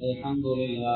الحمد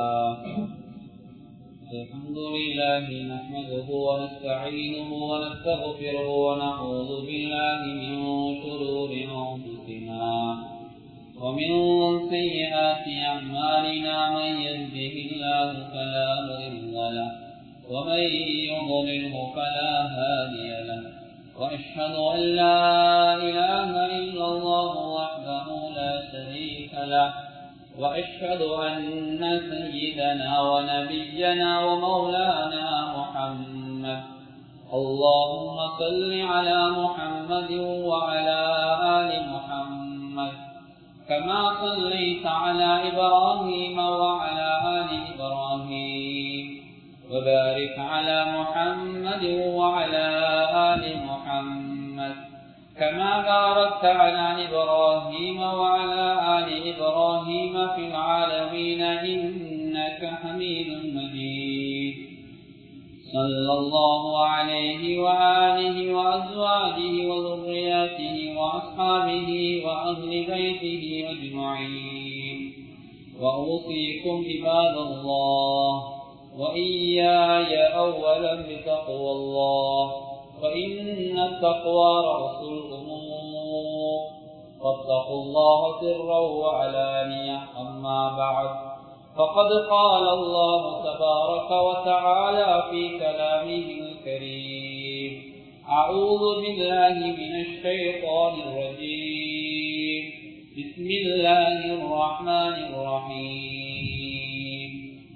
لله نحمده ونستعينه ونستغفره ونعوذ بالله من شرور أنفسنا ومن سيئات أعمالنا من يهده الله فلا مضل له ومن يضلله فلا هادي له وأشهد أن لا إله إلا الله وحده لا شريك له وأشهد أن سيدنا ونبينا ومولانا محمد اللهم صل على محمد وعلى آل محمد كما صليت على إبراهيم وعلى آل إبراهيم وبارك على محمد وعلى آل محمد كما باركت على إبراهيم وعلى آل إبراهيم في العالمين إنك حميد مجيد صلى الله عليه وآله وأزواجه وذرياته وأصحابه وأهل بيته أجمعين وأوصيكم عباد الله وإياي أولا بتقوى الله فإن التقوى رأس الأمور فاتقوا الله سرا وعلانية أما بعد فقد قال الله تبارك وتعالى في كلامه الكريم أعوذ بالله من الشيطان الرجيم بسم الله الرحمن الرحيم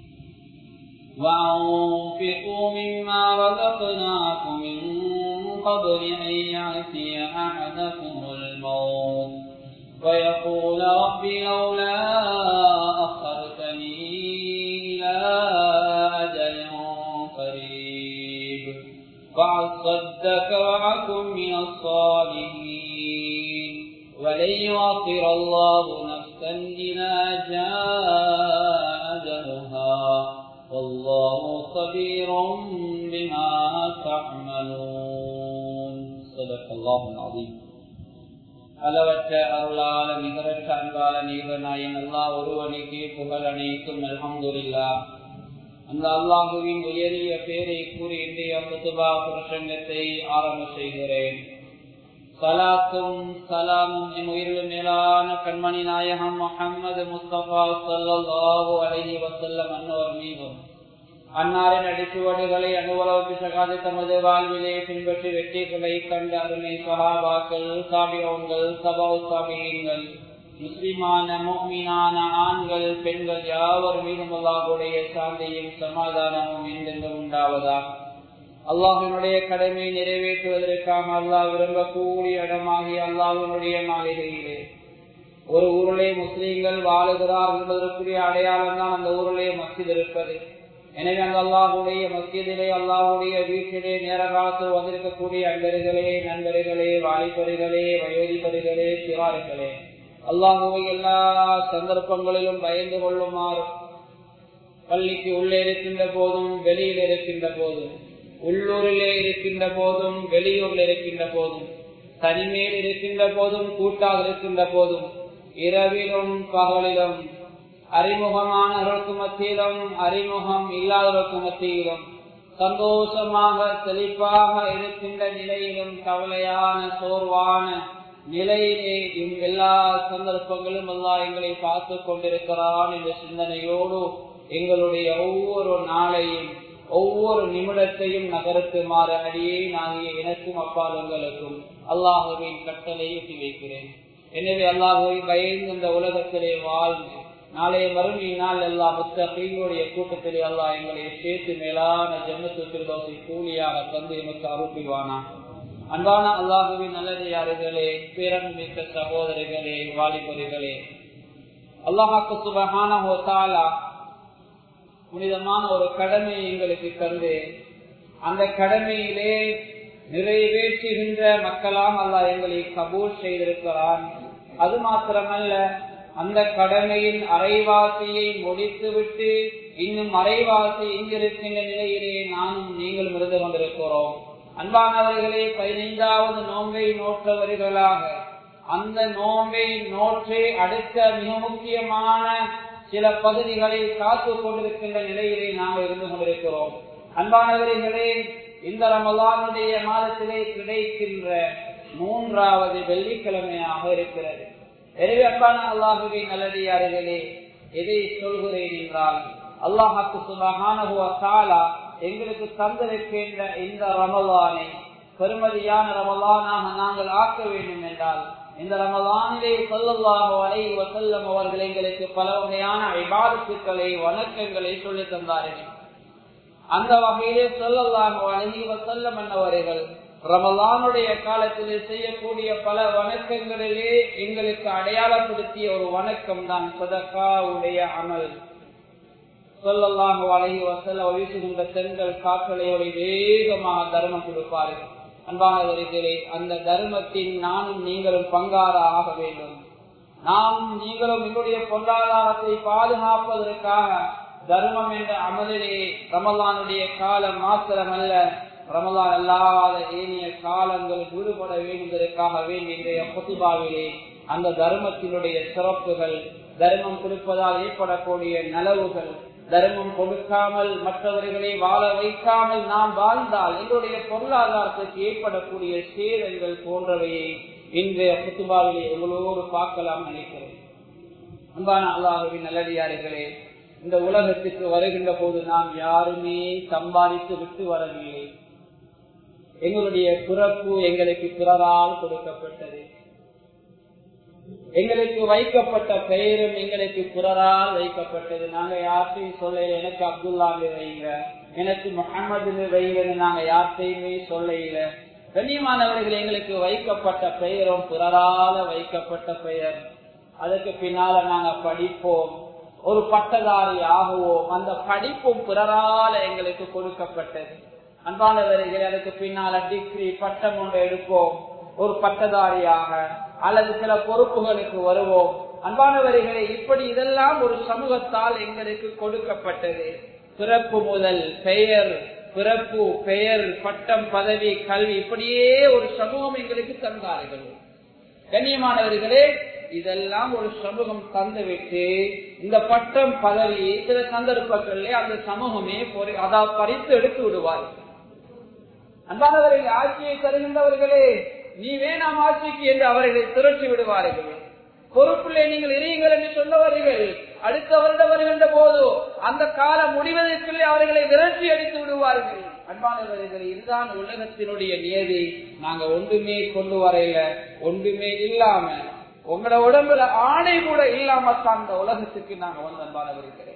وأنفقوا مما رزقناكم من قبل أن يأتي أحدكم الموت ويقول رب لولا أخرتني إلى أجل قريب فأصدق وأكن من الصالحين ولن يؤخر الله نفسا إذا جاء أجلها والله خبير بما تعملون صدق الله العظيم. அளவற்ற அருளாள நிகரற்ற அன்பாள நீகநாயன் அல்லாஹ் ஒருவனுக்கு புகழ் அனைத்தும் அல்ஹம்துலில்லாஹ். அந்த அல்லாஹுவின் உயரிய பேரை கூறி இன்றைய குதுபா பிரசங்கத்தை ஆரம்ப செய்கிறேன். சலாத்தும் சலாமும் என் உயிரிலும் மேலான கண்மணி நாயகம் முஹம்மது முஸ்தபா ஸல்லல்லாஹு அலைஹி வஸல்லம் அன்னவர் மீதும் அன்னாரின் அடிச்சுவடுகளை அனுவலவுக்கு சகாது தமது வாழ்விலே பின்பற்றி வெற்றிகளை கண்ட அருமை சஹாபாக்கள் தாபிஊன்கள் தபவு தாபிஈன்கள் முஸ்லிமான முஃமினான ஆண்கள் பெண்கள் யாவர் மீதும் அல்லாஹ்வுடைய சாந்தியும் சமாதானமும் என்றென்றும் உண்டாவதாக. அல்லாஹ்வினுடைய கடமை நிறைவேற்றுவதற்காக அல்லாஹ் விரும்பக்கூடிய இடமாகி அல்லாஹ்வினுடைய மாளிகையிலே ஒரு ஊரிலே முஸ்லீம்கள் வாழுகிறார் என்பதற்குரிய அடையாளம் தான் அந்த ஊரிலே மஸ்ஜித் இருப்பது. எனவே அந்த அல்லாஹ்வுடைய மஸ்ஜிதிலே அல்லாஹ்வுடைய வீட்டிலே நேரகாத்து வந்திருக்கக்கூடிய அன்பர்களே, நண்பர்களே, வாலிபர்களே, வயோதிபர்களே, சிறார்களே, அல்லாஹ்வை எல்லா சந்தர்ப்பங்களிலும் பயந்து கொள்ளுமாறு பள்ளிக்கு உள்ளே இருக்கின்ற போதும் வெளியில் இருக்கின்ற போதும், உள்ளூரிலே இருக்கின்ற போதும் வெளியூரில் இருக்கின்ற போதும், தனிமையில் இருக்கின்ற போதும் கூட்டாக இருக்கின்ற போதும், இரவிலும் பகலிலும், அறிமுகமானவர்களுக்கு மத்தியிலும் அறிமுகம் இல்லாதவர்களுக்கு மத்தியிலும், சந்தோஷமாக செழிப்பாக இருக்கின்ற நிலையிலும் கவலையான சோர்வான நிலையிலே எல்லா சந்தர்ப்பங்களும் அல்லாஹ் எங்களை பார்த்து கொண்டிருக்கிறான் என்ற சிந்தனையோடு எங்களுடைய ஒவ்வொரு நாளையும் ஒவ்வொரு நிமிடத்தையும் நகரத்துமாறு அடியே நாகிய எனக்கும் அப்பால் உங்களுக்கும் அல்லாஹுவின் கட்டளை எட்டி வைக்கிறேன். எனவே அல்லாஹுவை பயந்து இந்த உலகத்திலே வாழ்ந்து நாளைய மறுமையினால் எல்லா முத்தகீன்களுடைய கூட்டத்திலே அல்லாஹ் எங்களை சேர்த்து மேலான ஜன்னத்துல் ஃபிர்தௌஸை கூலியாக தந்து எமக்கு அருள்வானா. அன்பான அல்லாஹுவின் நல்லடியார்களே, பேரன்மிக்க சகோதரர்களே, வாலிபர்களே, அல்லாஹ் சுப்ஹானஹு வ தஆலா புனிதமான ஒரு கடமை எங்களுக்கு தந்து அந்த கடமையிலே நிறைவேற்றுகின்ற மக்களாம் அல்லாஹ் எங்களை கபூல் செய்திருக்கிறான். அது மாத்திரமல்ல, அந்த கடமையின் அரைவாசியை முடித்துவிட்டு இன்னும் அரைவாசி எங்கிருக்கின்ற நிலையிலே நானும் நீங்களும் இருந்து கொண்டிருக்கிறோம். அன்பானவர்களே, 15வது நோன்பை நோற்றவர்களாக அந்த நோன்பை நோற்று அடுத்த மிக முக்கியமான சில பகுதிகளில் காத்துக் கொண்டிருக்கின்ற நிலையிலே நாங்கள் இருந்து கொண்டிருக்கிறோம். அன்பானவர்களே, இந்த ரமலானுடைய மாதத்திலே கிடைக்கின்ற 3வது வெள்ளிக்கிழமையாக இருக்கிறது. எனவே அன்பான அல்லாஹுவின் நல்லடியார்களே, எதை சொல்கிறேன் என்றால், அல்லாஹ்வுக்கு சுப்ஹானஹு வ தஆலா எங்களுக்கு தந்திருக்கின்ற இந்த ரமலானை பெருமதியான ரமலானாக நாங்கள் ஆக்க வேண்டும் என்றால், இந்த ரமலானிலே ஸல்லல்லாஹு அலைஹி வஸல்லம் அவர்கள் எங்களுக்கு பல வகையான இபாதத்துக்களை வணக்கங்களை சொல்லித் தந்தார்கள். அந்த வகையிலே ஸல்லல்லாஹு அலைஹி வஸல்லம் அவர்கள் ரமலானுடைய காலத்திலே செய்யக்கூடிய பல வணக்கங்களிலே எங்களுக்கு அடையாளப்படுத்திய ஒரு வணக்கம் தான் சதகாவுடைய அமல். ஸல்லல்லாஹு அலைஹி வஸல்லம் வீசுகின்ற செங்கல் காற்றலை ஒரு வேகமாக தர்மம் கொடுப்பார்கள். அன்பானவர்களே, அந்த தர்மத்தின் நானும் நீங்களும் பங்கார ஆக வேண்டும். நாம் நீங்களும் எங்களுடைய பொருளாதாரத்தை பாதுகாப்பதற்காக தர்மம் என்ற அமலிலே ரமலானுடைய காலம் மாத்திரமல்ல, ரமலான் அல்லாத ஏனைய காலங்களில் ஈடுபட வேண்டுவதற்காக வேண்டிய குதுபாவிலே அந்த தர்மத்தினுடைய சிறப்புகள், தர்மம் கொடுப்பதால் ஏற்படக்கூடிய நலவுகள், தர்மம் கொடுக்காமல் மற்றவர்களை வாழ வைக்காமல் நாம் வாழ்ந்தால் எங்களுடைய பொருளாதாரத்துக்கு ஏற்படக்கூடிய சேதங்கள் போன்றவையை இன்றைய குதுபாவிலே எங்களோடு பார்க்கலாம் நினைக்கிறேன். அன்பான அல்லாஹ்வின் நல்லடியார்களே, இந்த உலகத்துக்கு வருகின்ற போது நாம் யாருமே சம்பாதித்து விட்டு வரவில்லை. எங்களுடைய பிறப்பு எங்களுக்கு பிறரால் கொடுக்கப்பட்டது. எங்களுக்கு வைக்கப்பட்ட பெயரும் எங்களுக்கு பிறரால் வைக்கப்பட்டது. நாங்க யார்த்தையும் சொல்ல, எனக்கு அப்துல்லான்னு வைங்க, எனக்கு முஹம்மது வைங்கன்னு நாங்க யார்த்தையுமே சொல்ல. கண்ணியமானவர்கள், எங்களுக்கு வைக்கப்பட்ட பெயரும் பிறரால வைக்கப்பட்ட பெயர். அதுக்கு பின்னால நாங்க படிப்போம், ஒரு பட்டதாரி ஆகுவோம். அந்த படிப்பும் பிறரால எங்களுக்கு கொடுக்கப்பட்டது. அன்பானவர்களே, அதுக்கு பின்னால டிகிரி பட்டம் ஒன்று எடுப்போம், ஒரு பட்டதாரியாக அல்லது சில பொறுப்புகளுக்கு வருவோம். அன்பானவர்களே, இப்படி இதெல்லாம் ஒரு சமூகத்தால் எங்களுக்கு கொடுக்கப்பட்டது. பிறப்பு முதல் பெயர், பிறப்பு, பெயர், பட்டம், பதவி, கல்வி, இப்படியே ஒரு சமூகம் எங்களுக்கு தந்தார்கள். கண்ணியமானவர்களே, இதெல்லாம் ஒரு சமூகம் தந்துவிட்டு இந்த பட்டம், பதவி சில சந்தர்ப்பங்களிலே அந்த சமூகமே அதாவது பறித்து எடுத்து விடுவார்கள். அன்பானவர்கள், ஆட்சியை தருகின்றவர்களே, நீ வேணாம் ஆட்சிக்கு என்று அவர்களை திரட்டி விடுவார்கள். பொறுப்பிலே நீங்கள் இருங்கள் என்று சொன்னவர்கள் அடுத்த வருடம் வருகின்ற போது அந்த காலம் முடிவதற்குள்ளே அவர்களை விரட்டி அடித்து விடுவார்கள். அன்பானவர்கள், இதுதான் உலகத்தினுடைய நியதி. நாங்க ஒன்றுமே கொண்டு வரையில, ஒன்றுமே இல்லாம, உங்களோட உடம்புல ஆணை கூட இல்லாம தான் அந்த உலகத்துக்கு நாங்க வந்து அன்பானவர்களே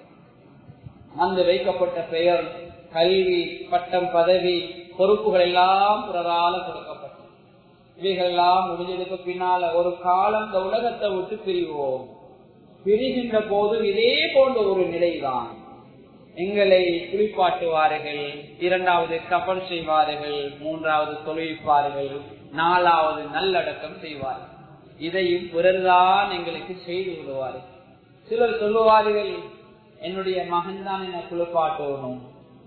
அந்த வைக்கப்பட்ட பெயர், கல்வி, பட்டம், பதவி, பொறுப்புகள் எல்லாம் பிறரால கொடுக்கப்பட்டது. இவைகள் எல்லாம் முடிஞ்சதுக்கு பின்னால ஒரு காலம் இந்த உலகத்தை விட்டு பிரிவோம். பிரிகின்ற போது இதே போன்ற ஒரு நிலைதான். எங்களை குளிப்பாட்டுவார்கள், 2வது கபன் செய்வார்கள், 3வது தொழுவிப்பார்கள், 4வது நல்லடக்கம் செய்வார்கள். இதையும் பிறர்தான் எங்களுக்கு செய்து விடுவார்கள். சிலர் சொல்லுவார்கள், என்னுடைய மகன் தான் என்ன குளிப்பாட்டணும்,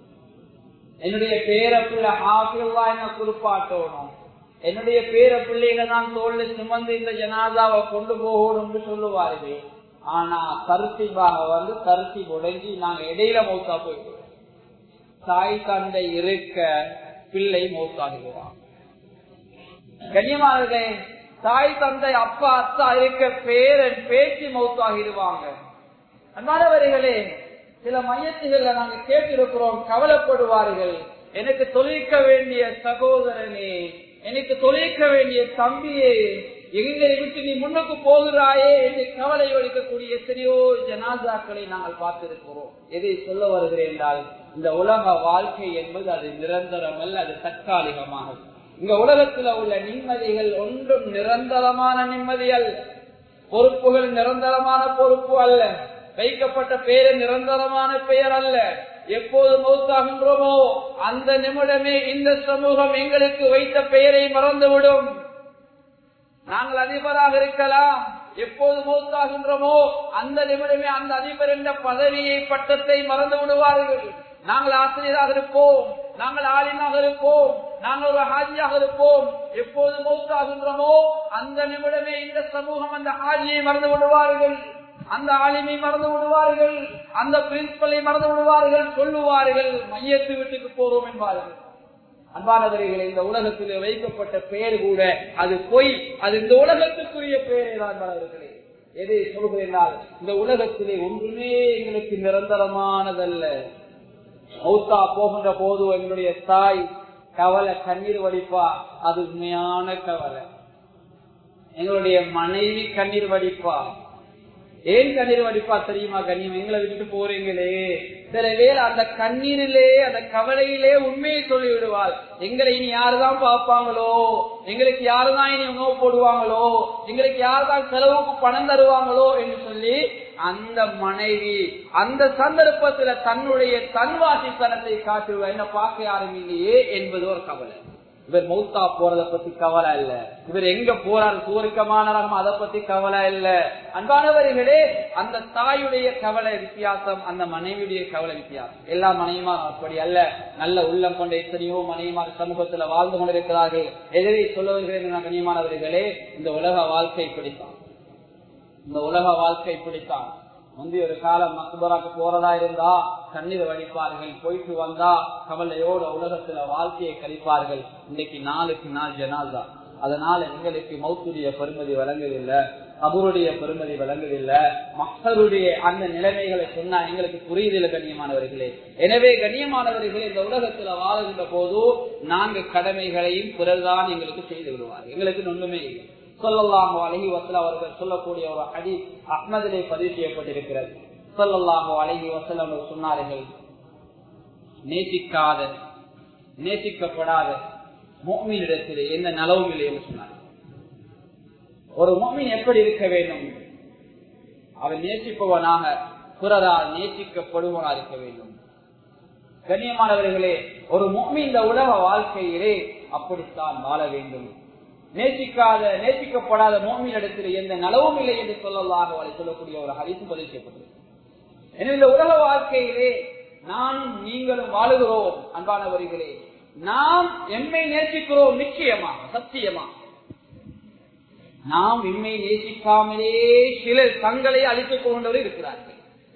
என்னுடைய பேர பிள்ளை ஹாஃபில்லா என்ன குளிப்பாட்டணும், என்னுடைய பேர பிள்ளைங்க தான் தோல்ல சுமந்து இந்த ஜனாதாவை கொண்டு போகணும்னு சொல்லுவார்கள். ஆனா கருத்திபாக வந்து கருத்தி உடைஞ்சி நாங்க இடையில மௌத்தா போயிடுவோம். தாய் தந்தை இருக்க பிள்ளை மௌத்தாகிடுவான். கண்ணியமானவர்களே, தாய் தந்தை அப்பா அத்தா இருக்க பேரன் பேச்சு மௌத்தாகிடுவாங்க. அன்பானவர்களே, சில மையத்துகள்ல நாங்க கேட்டிருக்கிறோம், கவலைப்படுவார்கள், எனக்கு தொழிக்க வேண்டிய சகோதரனே, எனக்கு தொழிக்க வேண்டிய தம்பியே, எங்களை விட்டு நீ முன்னுக்கு போகிறாயே என்று கவலை வலிக்கக்கூடிய எத்தனையோ ஜனாசாக்களை நாங்கள் பார்த்திருக்கிறோம். எதை சொல்ல வருகிறேன் என்றால், இந்த உலக வாழ்க்கை என்பது அது நிரந்தரம் அல்ல, அது தற்காலிகமாக. இந்த உலகத்துல உள்ள நிம்மதிகள் ஒன்றும் நிரந்தரமான நிம்மதி அல்ல. பொறுப்புகள் நிரந்தரமான பொறுப்பு அல்ல. வைக்கப்பட்ட பெயர் நிரந்தரமான பெயர் அல்ல. எப்போது மௌத்தாகின்றோமோ அந்த நிமிடமே இந்த சமூகம் எங்களுக்கு வைத்த பெயரை மறந்துவிடும். நாங்கள் அதிபராக இருக்கலாம், எப்போது மௌத்தாகின்றோமோ அந்த நிமிடமே அந்த அதிபர் என்ற பதவியை, பட்டத்தை மறந்து விடுவார்கள். நாங்கள் ஆசிரியராக இருப்போம், நாங்கள் ஆலிமாக இருப்போம், நாங்கள் ஒரு ஹாஜியாக இருப்போம். எப்போது மௌத்தாகின்றோமோ அந்த நிமிடமே இந்த சமூகம் அந்த ஹாஜியை மறந்து விடுவார்கள். அந்த ஆலிமை மறந்து விடுவார்கள், அந்த பிரின்சிபலை மறந்து விடுவார்கள், சொல்லுவார்கள் மையத்து வீட்டுக்கு போறோம் என்பார்கள். அன்பானவர்களே, இந்த உலகத்திலே வைக்கப்பட்ட பெயர் கூட அது பொய், அது இந்த உலகத்துக்குரிய பெயரே தான். அன்பானவர்களே, எதை சொல்கிறேனால் இந்த உலகத்திலே ஒன்றுமே எங்களுக்கு நிரந்தரமானதல்ல. மௌத்தா போகின்ற போது எங்களுடைய தாய் கவலை கண்ணீர் வடிப்பா, அது உண்மையான கவலை. எங்களுடைய மனைவி கண்ணீர் வடிப்பா. ஏன் கண்ணீர் வடிப்பா தெரியுமா? கண்ணியம், எங்களை விட்டு போறீங்களே, சில பேர் அந்த கண்ணீரிலே அந்த கவலையிலே உண்மையை சொல்லி விடுவாள். எங்களை இனி யாருதான் பார்ப்பாங்களோ, எங்களுக்கு யாருதான் இனி உணவு போடுவாங்களோ, எங்களுக்கு யாருதான் செலவுக்கு பணம் தருவாங்களோ என்று சொல்லி அந்த மனைவி அந்த சந்தர்ப்பத்துல தன்னுடைய தன்வாசித்தனத்தை காட்டுவார். என்ன பார்க்க யாரும் இல்லையே என்பது ஒரு கவலை. இவர் மௌத்தா போறதை பத்தி கவலை இல்ல, இவர் எங்க போறார் சூரிக்கமான அதை பத்தி கவலை இல்ல. அன்பானவர்களே, அந்த தாயுடைய கவலை வித்தியாசம், அந்த மனைவியுடைய கவலை வித்தியாசம். எல்லா மனைவிமார் அப்படி அல்ல. நல்ல உள்ளம் கொண்ட எத்தனையோ மனைவிமார் சமூகத்துல வாழ்ந்து கொண்டிருக்கிறார்கள். எதிரை சொல்லுவர்கள் கண்ணியமானவர்களே, இந்த உலக வாழ்க்கை பிடித்தான், இந்த உலக வாழ்க்கை பிடித்தான். முந்தைய ஒரு காலம் மக்பராக்கு போறதா இருந்தா கண்ணீர் வடிப்பார்கள், போயிட்டு வந்தா கவலையோட உலகத்துல வாழ்க்கையை கழிப்பார்கள். இன்னைக்கு நாளுக்கு நாள் ஜனாதா. அதனால எங்களுக்கு மௌத்துடைய பெருமதி வழங்குதில்லை, கபருடைய பெருமதி வழங்குதில்லை, மக்களுடைய அந்த நிலைமைகளை சொன்னா எங்களுக்கு புரியுதில்லை கண்ணியமானவர்களே. எனவே கண்ணியமானவர்களே, இந்த உலகத்துல வாழ்கின்ற போது நான்கு கடமைகளையும் பிறர்தான் எங்களுக்கு செய்து விடுவார், எங்களுக்கு ஒன்றுமே இல்லை. ஸல்லல்லாஹு அலைஹி வஸல்லம் அவர்கள் சொல்லக்கூடிய ஒரு ஹதீஸ் அஹ்மதிலே பதிவு செய்யப்பட்டிருக்கிறது. ஸல்லல்லாஹு அலைஹி வஸல்லம் அவர்கள் சொன்னார்கள், நேசிக்காத நேசிக்கப்படாத முஃமினிடத்திலே எந்த நலவும் இல்லை என்று சொன்னார். ஒரு முஃமின் எப்படி இருக்க வேண்டும்? அவன் நேசிப்பவனாக, பிறரால் நேசிக்கப்படுவனாக இருக்க வேண்டும். கண்ணியமானவர்களே, ஒரு முஃமின் இந்த உலக வாழ்க்கையிலே அப்படித்தான் வாழ வேண்டும். நேசிக்கப்படாத முஃமினிடத்தில் எந்த நலவும் இல்லை என்று ஸல்லல்லாஹு அலைஹி சொல்லக்கூடிய ஒரு ஹதீஸ் பதிவு செய்யப்பட்டது. எனவே இந்த உலக வாழ்க்கையிலே நானும் நீங்களும் வாழுகிறோம். அன்பானவர்களே, நாம் எம்மை நேசிக்கிறோம், நிச்சயமா சத்தியமா. நாம் எம்மை நேசிக்காமலே சிலர் தங்களை அழித்துக் கொண்டவர் இருக்கிறார்கள்,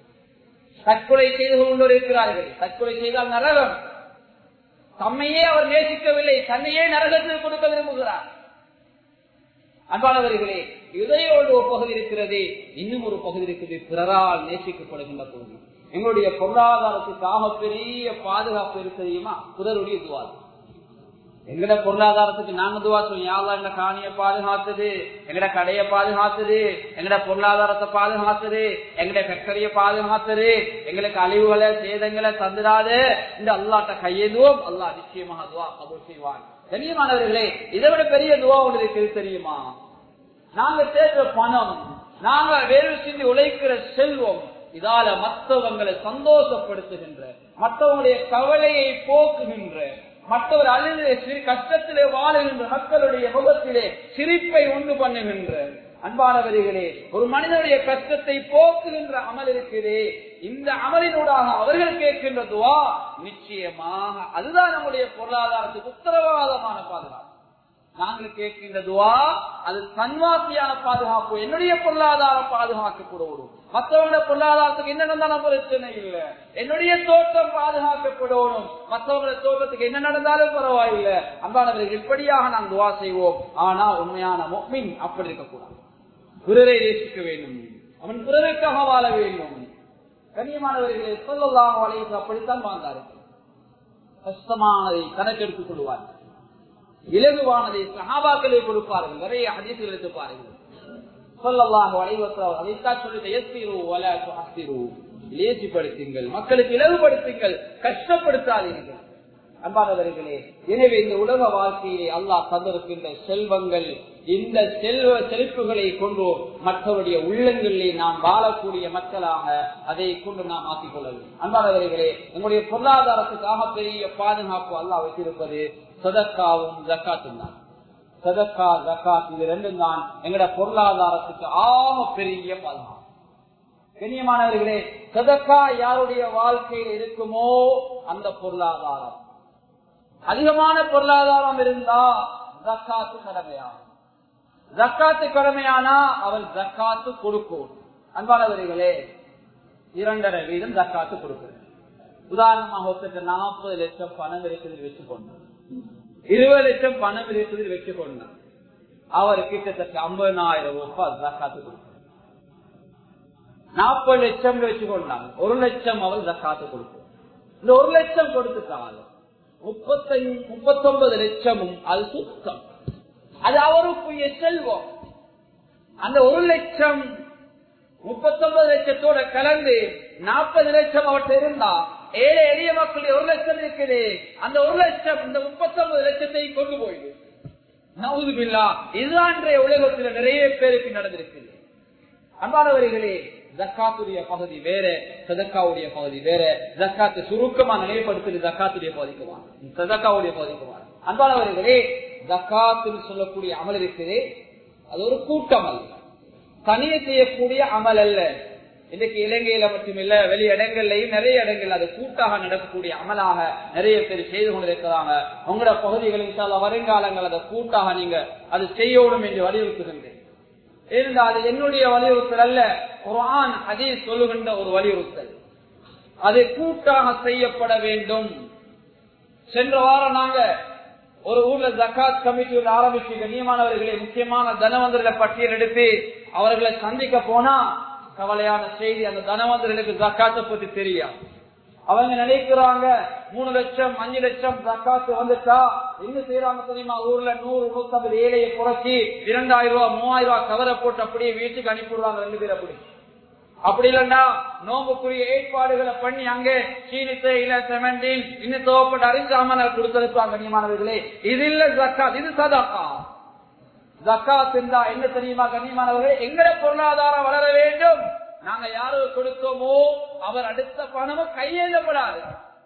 தற்கொலை செய்து கொண்டவர் இருக்கிறார்கள். தற்கொலை செய்தால் நரகம். தம்மையே அவர் நேசிக்கவில்லை, தன்னையே நரகத்தில் கொடுக்க விரும்புகிறார். அன்பானவர்களே, இதயோடு ஒரு பகுதி இருக்கிறது, இன்னும் ஒரு பகுதி இருக்குது பிறரால் நேசிக்கப்படுகின்ற பகுதி. எங்களுடைய பொருளாதாரத்துக்காக பெரிய பாதுகாப்பு இருக்கு தெரியுமா? பிறருடைய துவா. எங்கட பொருளாதாரத்துக்கு நாங்க துவா சொல்லுவோம், யா அல்லாஹ் எங்கட காணியை பாதுகாத்துது, எங்கட கடையை பாதுகாத்துது, எங்கட பொருளாதாரத்தை பாதுகாத்துது, எங்கட ஃபேக்டரியை பாதுகாத்துது, எங்களுக்கு அழிவுகளை சேதங்களை தந்துடாது இந்த அல்லாஹ்ட்ட கையேதுவோம். அல்லாஹ் நிச்சயமாக துவா கபூல் செய்வான். கண்ணியமானவர்களே, இதை விட பெரிய துவா ஒன்று இருக்குது தெரியுமா? நாங்க சேர்க்கிற பணம், நாங்க வேறு செஞ்சு உழைக்கிற செல்வம், இதால மற்றவங்களை சந்தோஷப்படுத்துகின்ற, மற்றவங்களுடைய கவலையை போக்குகின்ற, மற்றவர் அழுது கஷ்டத்திலே வாழுகின்ற மக்களுடைய முகத்திலே சிரிப்பை உண்டு பண்ணுகின்ற அன்பானவர்களே, ஒரு மனிதனுடைய கஷ்டத்தை போக்குகின்ற அமல் இருக்கிறே, இந்த அமலினூடாக அவர்கள் கேட்கின்ற துவா நிச்சயமாக அதுதான் நம்முடைய பொருளாதாரத்துக்கு உத்தரவாதமான பாதுகாப்பு. நாங்கள் கேட்கின்ற துவா அது தன்வாசியான பாதுகாப்பு. என்னுடைய பொருளாதாரம் பாதுகாக்கப்படணும், மற்றவங்க பொருளாதாரத்துக்கு என்ன நடந்தாலும் பிரச்சனை இல்லை. என்னுடைய தோட்டம் பாதுகாக்கப்படணும், மற்றவங்களுடைய தோட்டத்துக்கு என்ன நடந்தாலும் பரவாயில்லை. அன்பானவர்கள், இப்படியாக நாம் துவா செய்வோம். ஆனா உண்மையான முஃமின் அப்படி இருக்கக்கூடாது. பிறரை நேசிக்க வேண்டும், அவன் பிறருக்காக வாழ வேண்டும். கண்ணியமானவர்களை ஸல்லல்லாஹு அலைஹி வஸல்லம் அப்படித்தான் வாழ்ந்தார்கள். கஷ்டமானதை கணக்கெடுத்துக் கொள்வார்கள், இலகுவானதை சஹாபாக்களை கொடுப்பார்கள். நிறைய ஹதீஸ்கள் எடுத்து பாருங்கள். ஸல்லல்லாஹு அலைஹி வஸல்லம் அதைத்தான் சொல்லிட்டு, யஸ்ஸிரு வலா துஅஸ்ஸிரு, லேசிப்படுத்துங்கள், மக்களுக்கு இலகுபடுத்துங்கள், கஷ்டப்படுத்தாதீர்கள். அன்பானவர்களே, எனவே இந்த உலக வாழ்க்கையிலே அல்லாஹ் தந்திருக்கின்ற செல்வங்கள், இந்த செழிப்புகளை கொண்டு மற்றவருடைய உள்ளங்களிலே நாம் வாழக்கூடிய மக்களாக அதை கொண்டு நாம் ஆக்கிக் கொள்ளலாம். அன்பானவர்களே, நம்முடைய பொருளாதாரத்துக்காக பெரிய பாதுகாப்பு அல்லாஹ் வைத்திருப்பது சதக்காவும் ஜக்காத்தும் தான். சதக்கா ஜக்காத் இது ரெண்டும் தான் எங்களுடைய பொருளாதாரத்துக்கு ஆக பெரிய பாதுகாப்பு. கண்ணியமானவர்களே, சதக்கா யாருடைய வாழ்க்கையில் இருக்குமோ அந்த பொருளாதாரம், அதிகமான பொருளாதாரம் இருந்தா ஜக்காத்து கடமையாகும். ஜக்காத்து கடமையானா அவள் ஜக்காத்து கொடுக்கும். அன்பானவர்களே, 2.5 வீதம் ஜக்காத்து கொடுக்கிறது. உதாரணமாக 40 லட்சம் பணம் இருக்குது வச்சுக்கொண்டு 20 லட்சம் பணம் இருக்குது வச்சுக்கொண்டார். அவர் கிட்டத்தட்ட 50,000 ரூபாய் ஜக்காத்து கொடுக்கிறார். 40 லட்சம் வச்சுக்கொண்டாங்க, 1 லட்சம் அவர் ஜக்காத்து கொடுக்கிறார். இந்த 1 லட்சம் கொடுத்துட்டாங்க 39 லட்சமும் அது சுத்தம், அது அவருக்குரிய செல்வம். அந்த 1 லட்சம் 39 லட்சத்தோட கலந்து 40 லட்சம் அவர்கிட்ட இருந்தா ஏழை எளிய மக்களுடைய 1 லட்சம் இருக்குது. அந்த 1 லட்சம் இந்த 39 லட்சத்தை கொண்டு போயிடு. நவுதுபில்லா, இதுதான் உலகத்தில் நிறைய பேருக்கு நடந்திருக்கு. அன்பானவர்களே, ஜக்காத்துடைய பகுதி வேற, சதக்காவுடைய பகுதி வேற. ஜக்காத்து சுருக்கமா நிலைப்படுத்தி ஜக்காத்துடைய பகுதிக்குவான், சதக்காவுடைய பகுதிக்குவான். அன்பானவர்களே, ஜக்காத்து சொல்லக்கூடிய அமல் இருக்குது, அது ஒரு கூட்டம் அல்ல, தனியே செய்யக்கூடிய அமல் அல்ல. இன்றைக்கு இலங்கையில மட்டுமில்ல, வெளி இடங்கள்லையும் நிறைய இடங்கள் அது கூட்டாக நடக்கக்கூடிய அமலாக நிறைய பேர் செய்து கொண்டிருக்கிறாங்க. உங்களோட பகுதிகளில் வருங்காலங்கள் அதை கூட்டாக நீங்க அது செய்யணும் என்று வலியுறுத்துகின்றேன். இருந்தால் அது என்னுடைய வலியுறுத்தல் அல்ல, குர்ஆன் ஹதீஸ் சொல்லுகின்ற ஒரு வலியுறுத்தல். அது கூட்டாக செய்யப்பட வேண்டும். சென்ற வாரம் நாங்க ஒரு ஊர்ல ஜக்காத் கமிட்டி ஆரம்பிச்சு கண்ணியமானவர்களை முக்கியமான தனவந்தர்களை பட்டியல் எடுத்து அவர்களை சந்திக்க போனா கவலையான செய்தி, அந்த தனவந்தர்களுக்கு ஜக்காத்தை பத்தி தெரியும். அவங்க நினைக்கிறாங்க 3 லட்சம் 5 லட்சம் ஜக்காத்து வந்துட்டா என்ன செய்யறாங்க தெரியுமா, ஊர்ல 100 150 ஏழையை குறைச்சி 2000 ரூபாய் 3000 ரூபாய் கவரை போட்டு அப்படியே வீட்டுக்கு அனுப்பிடுவாங்க 2 பேர். அப்படி இல்லைன்னா நோம்புக்குரிய ஏற்பாடுகளை பண்ணி அங்கே சீனித்தை இல்ல செமெண்டின் இன்னும் தோப்பட்டு அறிஞ்சாம கொடுத்திருப்பாங்க. கண்ணியமானவர்களே, இது இல்ல ஜக்காத், இது சதகா. ஜக்காத் இருந்தா என்ன தெரியுமா கண்ணியமானவர்களே, எங்கட பொருளாதாரம் வளர வேண்டும். நாங்க யாருக்கு கொடுத்தோமோ அவர் அடுத்த பணமும் கையேந்தப்படாது,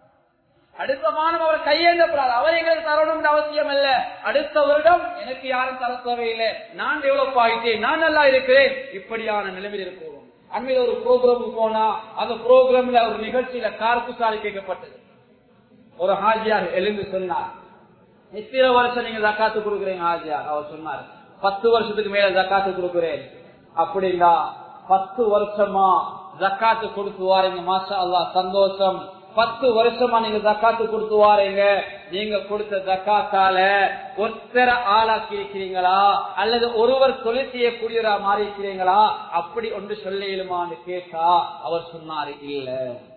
அடுத்த மாதம் அவர் கையேந்தப்படாது. அவர் எங்களுக்கு தரணும் அவசியம் இல்ல. அடுத்த வருடம் எனக்கு யாரும் தர தேவையில்லை, நான் டெவலப் ஆகிட்டேன், நான் நல்லா இருக்கிறேன், இப்படியான நிலைமையில் இருக்கிறோம். அண்மையில ஒரு ப்ரோக்ராமுக்கு போனா அந்த ப்ரோக்ராம்ல ஒரு நிகழ்ச்சியில கார்குசாரி கேட்கப்பட்டது. ஒரு ஹாஜியார் எழுந்து சொன்னார், எத்தனை வருஷம் நீங்க ஜக்காத்து கொடுக்குறீங்க ஹாஜியார்? அவர் சொன்னார், 10 வருஷத்துக்கு மேல ஜக்காத்து கொடுக்குறேன். அப்படின்னா 10 வருஷமா ஜக்காத்து கொடுத்து வாரீங்க, மாஷா அல்லாஹ், சந்தோஷம். 10 வருஷமா நீங்க ஜக்காத்து கொடுத்து வாரீங்க. நீங்க கொடுத்த ஜக்காத்தால ஒருத்தர ஆளாக்கி இருக்கிறீங்களா அல்லது ஒருவர் தொழில் செய்யக்கூடியவரா மாறி இருக்கிறீங்களா? அப்படி ஒன்று சொல்லுமான்னு கேட்டா அவர் சொன்னாரு இல்ல.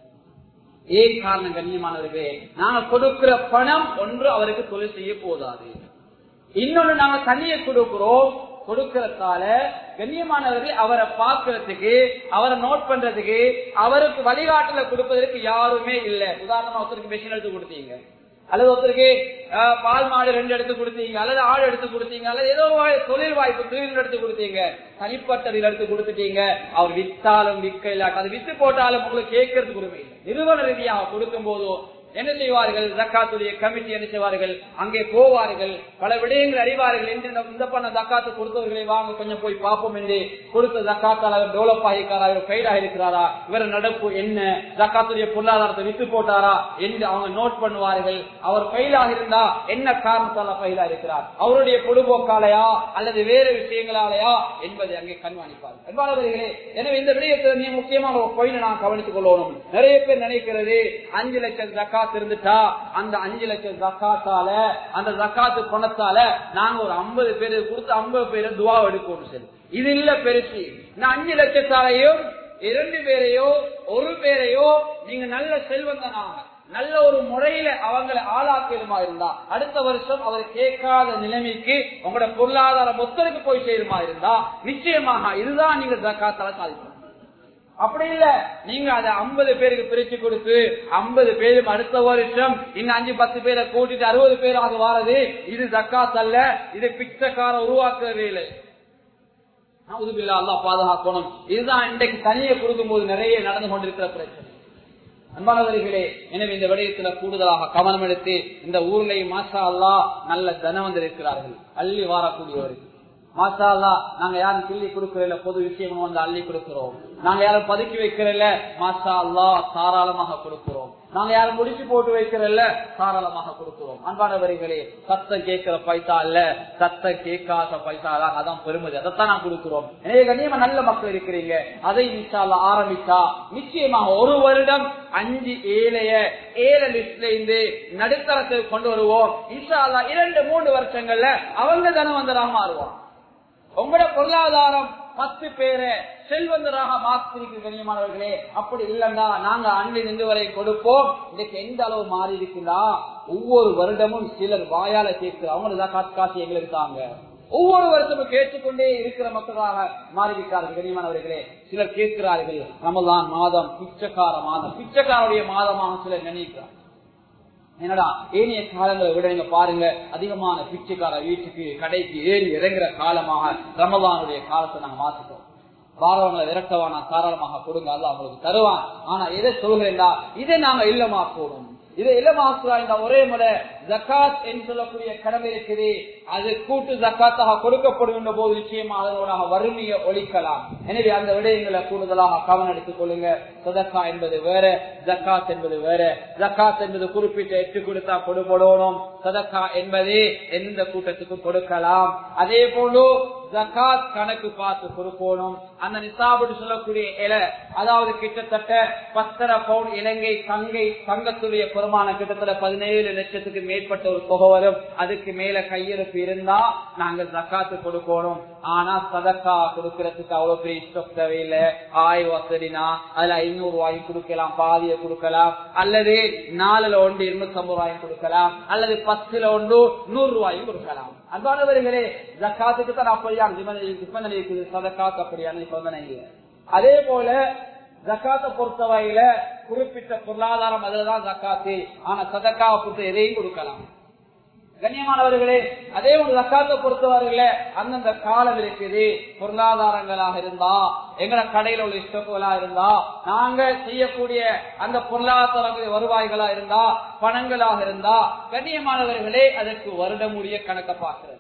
ஏன் காரணம் கண்ணியமானவர்களே, நாங்க கொடுக்கிற பணம் ஒன்று அவருக்கு தொழில் செய்ய போதாது, இன்னொன்னு நாங்க தனியை கொடுக்கிறோம். கொடுக்கறதால கண்ணியமானவர்கள் அவரை பார்க்கறதுக்கு, அவரை நோட் பண்றதுக்கு, அவருக்கு வழிகாட்டுல கொடுப்பதற்கு யாருமே இல்லை. உதாரணமா ஒருத்தருக்கு மெஷின் எடுத்து கொடுத்தீங்க, அல்லது ஒருத்தருக்கு பால் மாடு 2 எடுத்து கொடுத்தீங்க, அல்லது ஆடு எடுத்து கொடுத்தீங்க, அல்லது ஏதோ தொழில் வாய்ப்பு தொழில் எடுத்து கொடுத்தீங்க, தனிப்பட்டதில் எடுத்து கொடுத்துட்டீங்க. அவர் வித்தாலும் விற்க இல்லாட்ட அது வித்து போட்டாலும் உங்களுக்கு கேட்கறதுக்கு உரிமை இல்லை. நிறுவன ரீதியாக கொடுக்கும் போதோ என்ன செய்வார்கள், ஜக்காத்துடைய கமிட்டி என்ன செய்வார்கள், அங்கே போவார்கள், பல விடயங்கள் அறிவார்கள். என்று இந்த பண்ண ஜக்காத்து கொடுத்தவர்களை வாங்க கொஞ்சம் போய் பார்ப்போம் என்று கொடுத்த ஜக்காத்தால் அவர் டெவலப் ஆகிருக்காரா, இவர் ஃபெயிலாக இருக்கிறாரா, இவர் நடப்பு என்ன, ஜக்காத்துடைய பொருளாதாரத்தை வித்து போட்டாரா என்று அவங்க நோட் பண்ணுவார்கள். அவர் ஃபெயிலாக இருந்தா என்ன காரணத்தால ஃபெயிலா இருக்கிறார், அவருடைய பொழுதுபோக்காலையா அல்லது வேறு விஷயங்களாலையா என்பதை அங்கே கண்காணிப்பார்கள். என்பாளர்களே, எனவே இந்த விடயத்தை நீ முக்கியமான ஒரு பாயிண்ட் நான் கவனித்துக் கொள்ளணும். நிறைய பேர் நினைக்கிறது 5 லட்சம் ஜக்காத் இருந்துட்டா அந்த 5 லட்சம் ஜக்காத்தால, அந்த ஜக்காத்து பணத்தால நாங்க ஒரு 50 பேருக்கு கொடுத்து 50 பேரை துவா எடுக்கணும். சரி, இது இல்ல பெருசு. இந்த 5 லட்சத்தாலையும் 2 பேரையோ 1 பேரையோ நீங்க நல்ல செல்வந்தனாக நல்ல ஒரு முறையில அவங்களை ஆளாக்கலுமா இருந்தா அடுத்த வருஷம் அவர் கேட்காத நிலைமைக்கு உங்களோட பொருளாதார மொத்தருக்கு போய் சேருமா இருந்தா நிச்சயமாக இதுதான் நீங்க ஜக்காத்தால சாதிக்கணும். அப்படி இல்ல, நீங்க அதை 50 பேருக்கு பிரிச்சு கொடுத்து 50 பேரும் அடுத்த வருஷம் இன்னும் 5-10 பேரை கூட்டிட்டு 60 பேராக வாரது, இது ஜக்காத் அல்ல, இது பிச்சைக்கார உருவாக்குறதே இல்லை. அல்லாஹ் பாதுகாக்கணும். இதுதான் இன்றைக்கு தனியை கொடுக்கும் போது நிறைய நடந்து கொண்டிருக்கிற பிரச்சனை. அன்பானவர்களே, எனவே இந்த விடயத்துல கூடுதலாக கவனம் எடுத்து இந்த ஊர்ல மாஷா அல்லாஹ் நல்ல தனவந்தர் இருக்கிறார்கள், அள்ளி வாரக்கூடியவர்கள். மாஷா அல்லாஹ் நாங்க யாரும் கிள்ளி கொடுக்கறதில்ல, பொது விஷயம் வந்து அள்ளி கொடுக்கிறோம். நாங்க யாரும் பதுக்கி வைக்கிறதில்ல, மாஷா அல்லாஹ் தாராளமாக கொடுக்கிறோம். நாங்க யாரும் முடிச்சு போட்டு வைக்கிறதில்ல, தாராளமாக கொடுக்கிறோம். அன்பானவர்களே, சத்தம் கேட்கிற பைசா இல்ல, சத்தம் கேட்காத பைசா தான், அதான் பெருமதி, அதைத்தான் நான் கொடுக்கிறோம். எனவே கண்ணியமா நல்ல மக்கள் இருக்கிறீங்க, அதை இன்ஷா அல்லாஹ் ஆரம்பிச்சா நிச்சயமாக ஒரு வருடம் 5-7 லிஸ்ட்ல இருந்து நடுத்தரத்துக்கு கொண்டு வருவோம். இன்ஷா அல்லாஹ் 2-3 வருஷங்கள்ல அவங்க தனவந்தராக மாறுவாங்க. உங்களோட பொருளாதாரம் 10 பேரை செல்வந்தராக மாற்றிருக்கு கண்ணியமானவர்களே. அப்படி இல்லைன்னா நாங்க அன்றில் இன்று வரை கொடுப்போம். இன்னைக்கு எந்த அளவு மாறி இருக்குன்னா, ஒவ்வொரு வருடமும் சிலர் வாயால கேட்கிற அவங்களுக்கு காசு எங்களுக்கு தாங்க, ஒவ்வொரு வருஷமும் கேட்டுக்கொண்டே இருக்கிற மக்களாக மாறிவிட்டார்கள் கண்ணியமானவர்களே. சிலர் கேட்கிறார்கள், ரமலான் மாதம் பிச்சைக்கார மாதம், பிச்சைக்காருடைய மாதமாக சிலர் நினைக்கிறார். என்னடா ஏனைய காலங்களை விட நீங்க பாருங்க, அதிகமான பிச்சைக்கார வீட்டுக்கு கடைக்கு ஏறி இறங்குற காலமாக ரமலானுடைய காலத்தை நாங்க மாத்திட்டோம். வாரவங்களை விரட்டவானா தாராளமாக கொடுங்க, அல்ல அவங்களுக்கு தருவான். ஆனா எதை சொல்கிறேன்டா, இதை நாங்க இல்லமாக்கணும். இதை இல்லமாக்குறா இந்த ஒரே முறை ஜக்காத் என்று சொல்லக்கூடிய கடமை இருக்குது. அது கூட்டு ஜக்காத்தாக கொடுக்கப்படும் போது நிச்சயமா அதனோட வறுமையை ஒழிக்கலாம். எனவே அந்த விடயங்களை கூடுதலாக கவனம் எடுத்துக் கொள்ளுங்க. சதக்கா என்பது வேற, ஜக்காத் என்பது வேற. ஜக்காத் என்பது குறிப்பிட்ட 8 கொடுத்தா கொடுப்படணும். சதக்கா என்பது எந்த கூட்டத்துக்கும் கொடுக்கலாம். அதே போல ஜக்காத் கணக்கு பார்த்து கொடுக்கணும். அந்த நிசாபுன்னு சொல்லக்கூடிய இலை, அதாவது கிட்டத்தட்ட 10.5 பவுன் இலங்கை தங்கத்துடைய பெருமானம் கிட்டத்தட்ட 17 லட்சத்துக்கு மேற்பட்ட ஒரு தொகை வரும். அதுக்கு மேல கையிருப்பு இருந்தா நாங்க ஜக்காத்து கொடுக்கணும். ஆனா சதக்கா கொடுக்கறதுக்கு அவ்வளவு பெரிய இஷ்டம் தேவையில்லை. வசதினா அதுல 500 ரூபாய் கொடுக்கலாம், பாதியை கொடுக்கலாம், அல்லது 4ல 1 250 ரூபாயும் கொடுக்கலாம், அல்லது 10ல 1 100 ரூபாயும் கொடுக்கலாம். அன்பானவர்களே, ஜக்காத்துக்கு தான் அப்படியான நிபந்தனை இருக்குது, சதக்காத்து அப்படியான நிபந்தனை இல்லை. அதே போல ஜக்காத்தை பொறுத்தவரையில குறிப்பிட்ட பொருளாதாரம் அதுலதான் ஜக்காத்து. ஆனா சதக்காவை பொறுத்த எதையும் கொடுக்கலாம் கண்ணியமானவர்களே. அதே ஒரு ஜக்காத்தை பொறுத்தவரையில அந்தந்த காலம் இருக்குது. பொருளாதாரங்களாக இருந்தா, எங்களை கடையில உள்ள ஸ்டோக்குகளா இருந்தா, நாங்க செய்யக்கூடிய அந்த பொருளாதார வருவாய்களா இருந்தா, பணங்களாக இருந்தா, கண்ணியமானவர்களே அதற்கு வருடமுடைய கணக்கை பார்க்கிறது.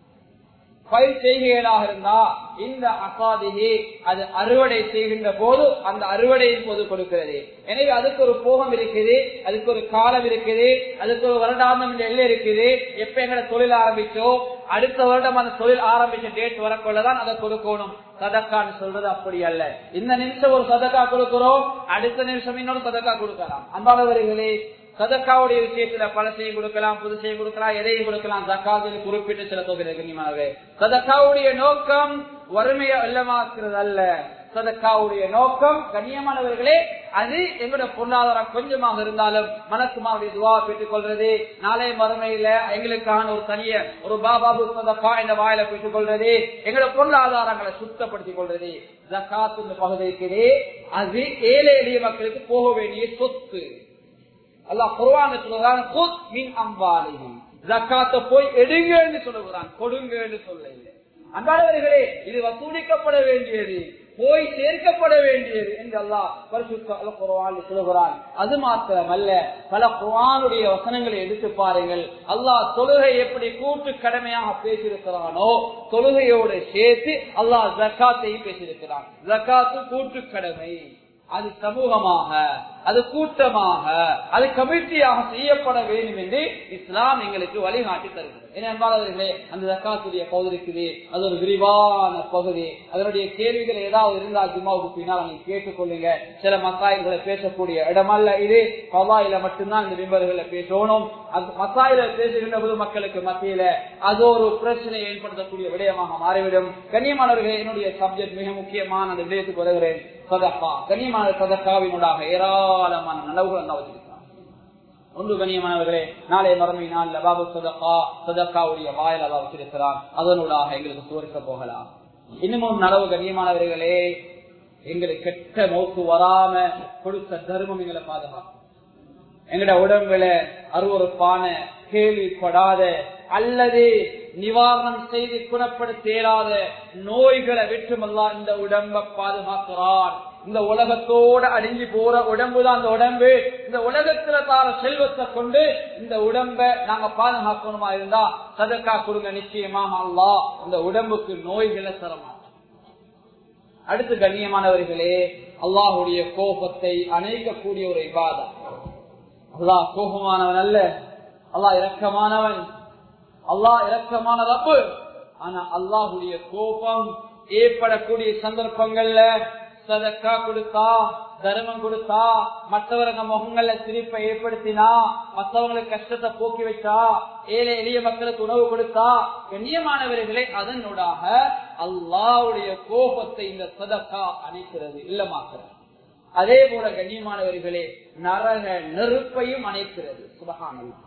பயிர் செய்கைகளாக இருந்தா இந்த அசாதிகி அது அறுவடை செய்கின்ற போது அந்த அறுவடையின் போது கொடுக்கிறது. எனவே அதுக்கு ஒரு போகம் இருக்குது, அதுக்கு ஒரு காலம் இருக்குது, அதுக்கு ஒரு வருடாந்தம் எல்லை இருக்குது. எப்ப எங்களை தொழில் ஆரம்பிச்சோ அடுத்த வருடம் அந்த தொழில் ஆரம்பிச்ச டேட் வரக்குள்ளதான் அதை கொடுக்கணும். சதக்கான்னு சொல்றது அப்படி அல்ல. இந்த நிமிஷம் ஒரு சதக்கா கொடுக்கிறோம், அடுத்த நிமிஷம் இன்னொரு சதக்கா கொடுக்கலாம். அன்பானவர்களே, சதக்காவுடைய விஷயத்துல பழசையும் கொடுக்கலாம், புதுசையும் கொடுக்கலாம், எதையும் கொடுக்கலாம். ஜக்காத்தில் குறிப்பிட்டு சில தொகை. சதக்காவுடைய நோக்கம் வறுமையை வெள்ளமாக்குறது அல்ல. சதக்காவுடைய நோக்கம் கண்ணியமானவர்களே, அது எங்களோட பொருளாதாரம் கொஞ்சமாக இருந்தாலும் மனக்குமாருடைய துவா பெற்றுக் கொள்றது, நாளைய மறுமையில எங்களுக்கான ஒரு தனிய ஒரு பாபாபு சதக்கா என்ற வாயில பெற்றுக் கொள்றது, எங்களோட பொருளாதாரங்களை சுத்தப்படுத்திக் கொள்றது. ஜக்காத்து பகுதிக்கு அது ஏழை எளிய மக்களுக்கு போக வேண்டிய சொத்து. அல்லாஹ் குர்ஆன்ல சொல்றான், குத் மின் அம்வாலிஹிம், ஜக்காத்தை போய் எடுங்கன்னு சொல்லுகிறான், கொடுங்கன்னு சொல்லல. அன்பானவர்களே, இது வசூலிக்கப்பட வேண்டியது, போய் சேர்க்கப்பட வேண்டியது என்று அல்லாஹ் பரிசுத்த அல் குர்ஆனில் சொல்கிறான். அது மாத்திரமல்ல, பல குர்ஆனுடைய வசனங்களை எடுத்து பாருங்கள். அல்லாஹ் தொழுகை எப்படி கூட்டு கடமையாக பேசியிருக்கிறானோ, தொழுகையோடு சேர்த்து அல்லாஹ் ஜக்காத்தையும் பேசியிருக்கிறான். ஜக்காத்து கூட்டு கடமை, அது சமூகமாக, அது கூட்டமாக, அது கமிட்டியாக செய்யப்பட வேண்டும் என்று இஸ்லாம் எங்களுக்கு வழிகாட்டி தருகிறது. என்பாளர்களே, அந்த ஜக்காத்துடைய பகுதி இருக்குது, அது ஒரு விரிவான பகுதி. அதனுடைய கேள்விகள் ஏதாவது இருந்தால் ஜும்மாவுக்கு பின்னால் நீங்க கேட்டுக்கொள்ளுங்க. சில மசாயில்களை பேசக்கூடிய இடமல்ல இது, கவாயில மட்டும்தான் இந்த விம்பர்களை பேசணும். அந்த மசாயில பேசுகின்ற பொது மக்களுக்கு மத்தியில அது ஒரு பிரச்சனையை ஏற்படுத்தக்கூடிய விடயமாக மாறிவிடும். கண்ணியமானவர்களே, என்னுடைய சப்ஜெக்ட் மிக முக்கியமான அந்த விடயத்துக்கு வருகிறேன். சதக்கா, கண்ணியமான சதக்காவினூடாக ஏராளமான நலவுகள் அல்லா வச்சிருக்கிறார். ஒன்று கண்ணியமானவர்களே, நாளை மறுமை நாள் பாபு சதக்கா, சதக்காவுடைய வாயில் அல்லா வச்சிருக்கிறான். அதனூடாக எங்களுக்கு சுவர்க்க போகலாம். இன்னும் ஒரு நலவு கண்ணியமானவர்களே, எங்களுக்கு கெட்ட நோக்கு வராம கொடுத்த தர்மம் எங்களை பாதுகாக்கும். எங்கட உடம்புல அருவருப்பான கேள்விப்படாத அல்லது நிவாரணம் செய்து குணப்படுத்த இயலாத நோய்களை விட்டுமல்லா இந்த உடம்பை பாதுகாக்கிறான். இந்த உலகத்தோட அழிஞ்சு போற உடம்புதான் அந்த உடம்பு. இந்த உலகத்துல தார செல்வத்தை கொண்டு இந்த உடம்ப நாங்க பாதுகாக்கணுமா இருந்தா சதக்கா கொடுங்க. நிச்சயமா அல்லாஹ் இந்த உடம்புக்கு நோய்களை தரமாட்டோம். அடுத்து கண்ணியமானவர்களே, அல்லாஹுடைய கோபத்தை அணைக்கக்கூடிய ஒரு இபாதத். அல்லாஹ் கோபமானவன் அல்ல, அல்லாஹ் இரக்கமானவன், அல்லாஹ் இரக்கமான ரப்பு. ஆனா அல்லாஹுடைய கோபம் ஏற்படக்கூடிய சந்தர்ப்பங்கள்ல சதக்கா கொடுத்தா, தர்மம் கொடுத்தா, மற்றவங்க முகங்கள்ல சிரிப்பை ஏற்படுத்தினா, மற்றவங்களுக்கு கஷ்டத்தை போக்கி வச்சா, ஏழை எளிய மக்களுக்கு உணவு கொடுத்தா, கண்ணியமானவர்களே அதனூடாக அல்லாஹ்வுடைய கோபத்தை இந்த சதக்கா அணைக்கிறது, இல்லமாக்குறது. அதே போல கண்ணியமானவர்களே நரக நெருப்பையும் அணைக்கிறது. சுப்ஹானல்லாஹ்.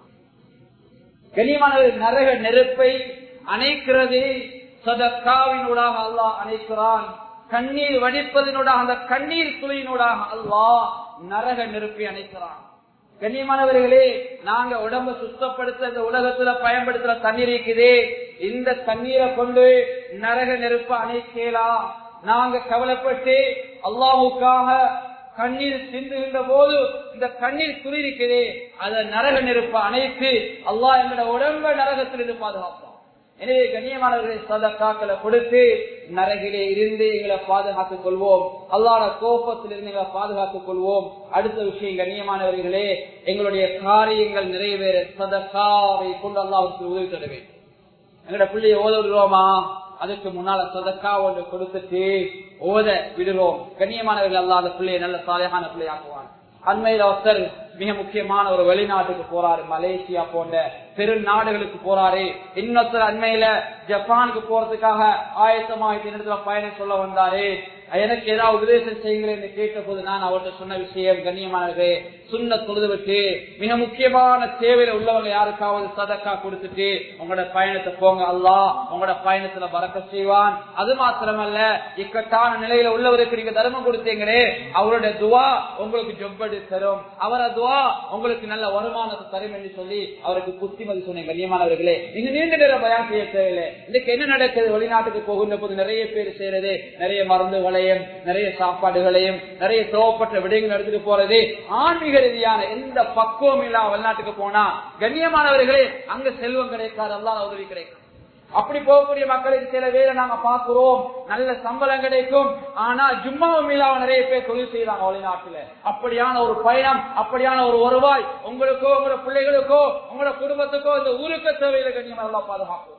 கண்ணியமானவர்கள், நரக நெருப்பை அணைக்கிறது சதக்காவினூடாக அல்லாஹ் அணைக்கிறான். கண்ணீர் வடிப்பதனூடாக, அந்த கண்ணீர் துளியினூடாக அல்லாஹ் நரக நெருப்பை அணைக்கிறான். கண்ணியமானவர்களே, நாங்க உடம்ப சுத்தப்படுத்த இந்த உலகத்துல பயன்படுத்துற தண்ணீர் இருக்குது, இந்த தண்ணீரை கொண்டு நரக நெருப்பை அணைக்கலாம். நாங்க கவலைப்பட்டு அல்லாஹ்வுக்காக கண்ணீர் சிந்துகின்ற போது இந்த கண்ணீர் துளி இருக்குது, அத நரக நெருப்பை அணைத்து அல்லாஹ் எங்களோட உடம்ப நரகத்திலிருந்து பாதுகாப்போம். எனவே கண்ணியமானவர்களை சதக்காக்களை கொடுத்து நரகிலே இருந்து எங்களை பாதுகாத்துக் கொள்வோம். அல்லாஹ்வுடைய கோபத்திலிருந்து எங்களை பாதுகாத்துக் கொள்வோம். அடுத்த விஷயம் கண்ணியமானவர்களே, எங்களுடைய காரியங்கள் நிறைவேற சதக்காவை கொண்டு அல்லாஹ்வுக்கு உதவி தர வேண்டும். எங்களோட பிள்ளையை ஓத விடுவோமா, அதுக்கு முன்னால சதக்கா ஒன்று கொடுத்துட்டு ஓத விடுவோம். கண்ணியமானவர்கள், அல்லாஹ் அந்த பிள்ளையை நல்ல சாலையான பிள்ளையாக்குவான். அண்மையில ஒருத்தர் மிக முக்கியமான ஒரு வெளிநாட்டுக்கு போறாரு, மலேசியா போன்ற பெரு நாடுகளுக்கு போறாரு. இன்னொருத்தர் அண்மையில ஜப்பானுக்கு போறதுக்காக ஆயத்தமாக பயணம் சொல்ல வந்தாரு. எனக்கு ஏதாவது உபதேசம் செய்யுங்களேன் என்று கேட்ட போது நான் அவர்கிட்ட சொன்ன விஷயம், கண்ணியமானது சுன்ன தொழுது விட்டு மிக முக்கியமான தேவையில உள்ளவங்க யாருக்காவது சதக்கா கொடுத்துட்டு உங்களோட பயணத்தை போங்க, அல்லாஹ் உங்களோட பயணத்துல பறக்கத் செய்வான். அது மாத்திரமல்ல, இக்கட்டான நிலையில உள்ளவருக்கு நீங்க தர்மம் கொடுத்தீங்களே, அவருடைய துவா உங்களுக்கு ஜொப்படி தரும், அவர துவா உங்களுக்கு நல்ல வருமானத்தை தரும் என்று சொல்லி அவருக்கு புத்திமதி சொன்னேன். கண்ணியமானவர்களே, நீங்க நீண்ட நேரம் பயான் செய்ய தேவையில்லை. இன்னைக்கு என்ன நடக்குது, வெளிநாட்டுக்கு போகின்ற போது நிறைய பேர் செய்யறது, நிறைய மருந்துகளையும் நிறைய சாப்பாடுகளையும் நிறைய தேவைப்பட்ட விடயங்கள் எடுத்துட்டு போறது, ஆன்மீக ரீதியான எந்த பக்குவம் இல்லா வெளிநாட்டுக்கு போனா கண்ணியமானவர்களே அங்க செல்வம் கிடைக்காது, அல்லாஹ் உதவி கிடைக்கும். அப்படி போகக்கூடிய மக்களுக்கு சில பேரை நாங்க பாக்குறோம், நல்ல சம்பளம் கிடைக்கும், ஆனா ஜும்மாவும் இல்லாம நிறைய பேர் தொழில் செய்யறாங்க வெளிநாட்டுல. அப்படியான ஒரு பயணம், அப்படியான ஒரு வருவாய் உங்களுக்கோ உங்களோட பிள்ளைகளுக்கோ உங்களோட குடும்பத்துக்கோ இந்த ஊருக்கு தேவையில்லை. கண்ணியமா எல்லாம் பாதுகாக்கும்.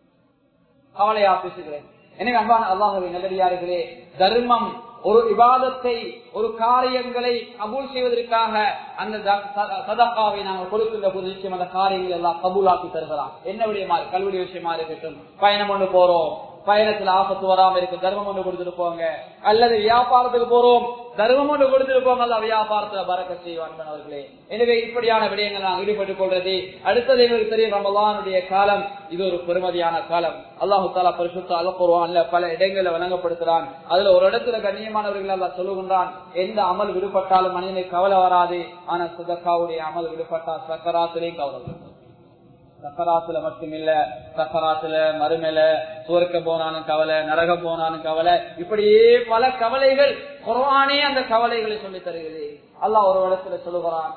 கவலையா பேசுகிறேன். எனவே அன்பான அல்லாஹ்வின் நல்லடியார்களே, தர்மம் ஒரு இபாதத்தை, ஒரு காரியங்களை கபூல் செய்வதற்காக அந்த சதகாவை நாங்கள் கொடுக்கின்ற போது நிச்சயம் அந்த காரியங்கள் எல்லாம் கபூலாக்கி தருகிறான். என்ன விடயமா, கல்விடைய விஷயமா இருக்கட்டும், பயணம் ஒன்று போறோம், பயணத்துல ஆபத்து வராம இருக்கு, தர்மம் ஒன்று கொடுத்துட்டு போங்க. அல்லது வியாபாரத்துக்கு போறோம், தர்மம் ஒன்று கொடுத்துட்டு போங்க, அல்ல வியாபாரத்துல பறக்கத் செய்வான். அவர்களே, எனவே இப்படியான விடயங்கள் நாங்கள் ஈடுபட்டுக் கொள்றது. அடுத்தது எங்களுக்கு தெரியும், ரமலானுடைய காலம் இது ஒரு பெருமதியான காலம். அல்லாஹு தஆலா பரிசுத்த அல் குர்ஆன்ல பல இடங்களை வழங்கப்படுத்துறான். அதுல ஒரு இடத்துல கண்ணியமானவர்கள் அல்லாஹ் சொல்லுகின்றான், எந்த அமல் விடுபட்டாலும் மனிதனை கவலை வராது, ஆனா சதகாவுடைய அமல் விடுபட்டால் சக்கராத்திலையும் கவலை வரும். சக்கராத்துல மட்டுமில்ல, சக்கராத்துல மறுமையில சுவர்க்கம் போனாலும் கவலை, நரகம் போனாலும் கவலை, இப்படியே பல கவலைகள். குர்ஆனே அந்த கவலைகளை சொல்லி தருகிறது. அல்லாஹ் ஒரு இடத்துல சொல்லுகிறான்,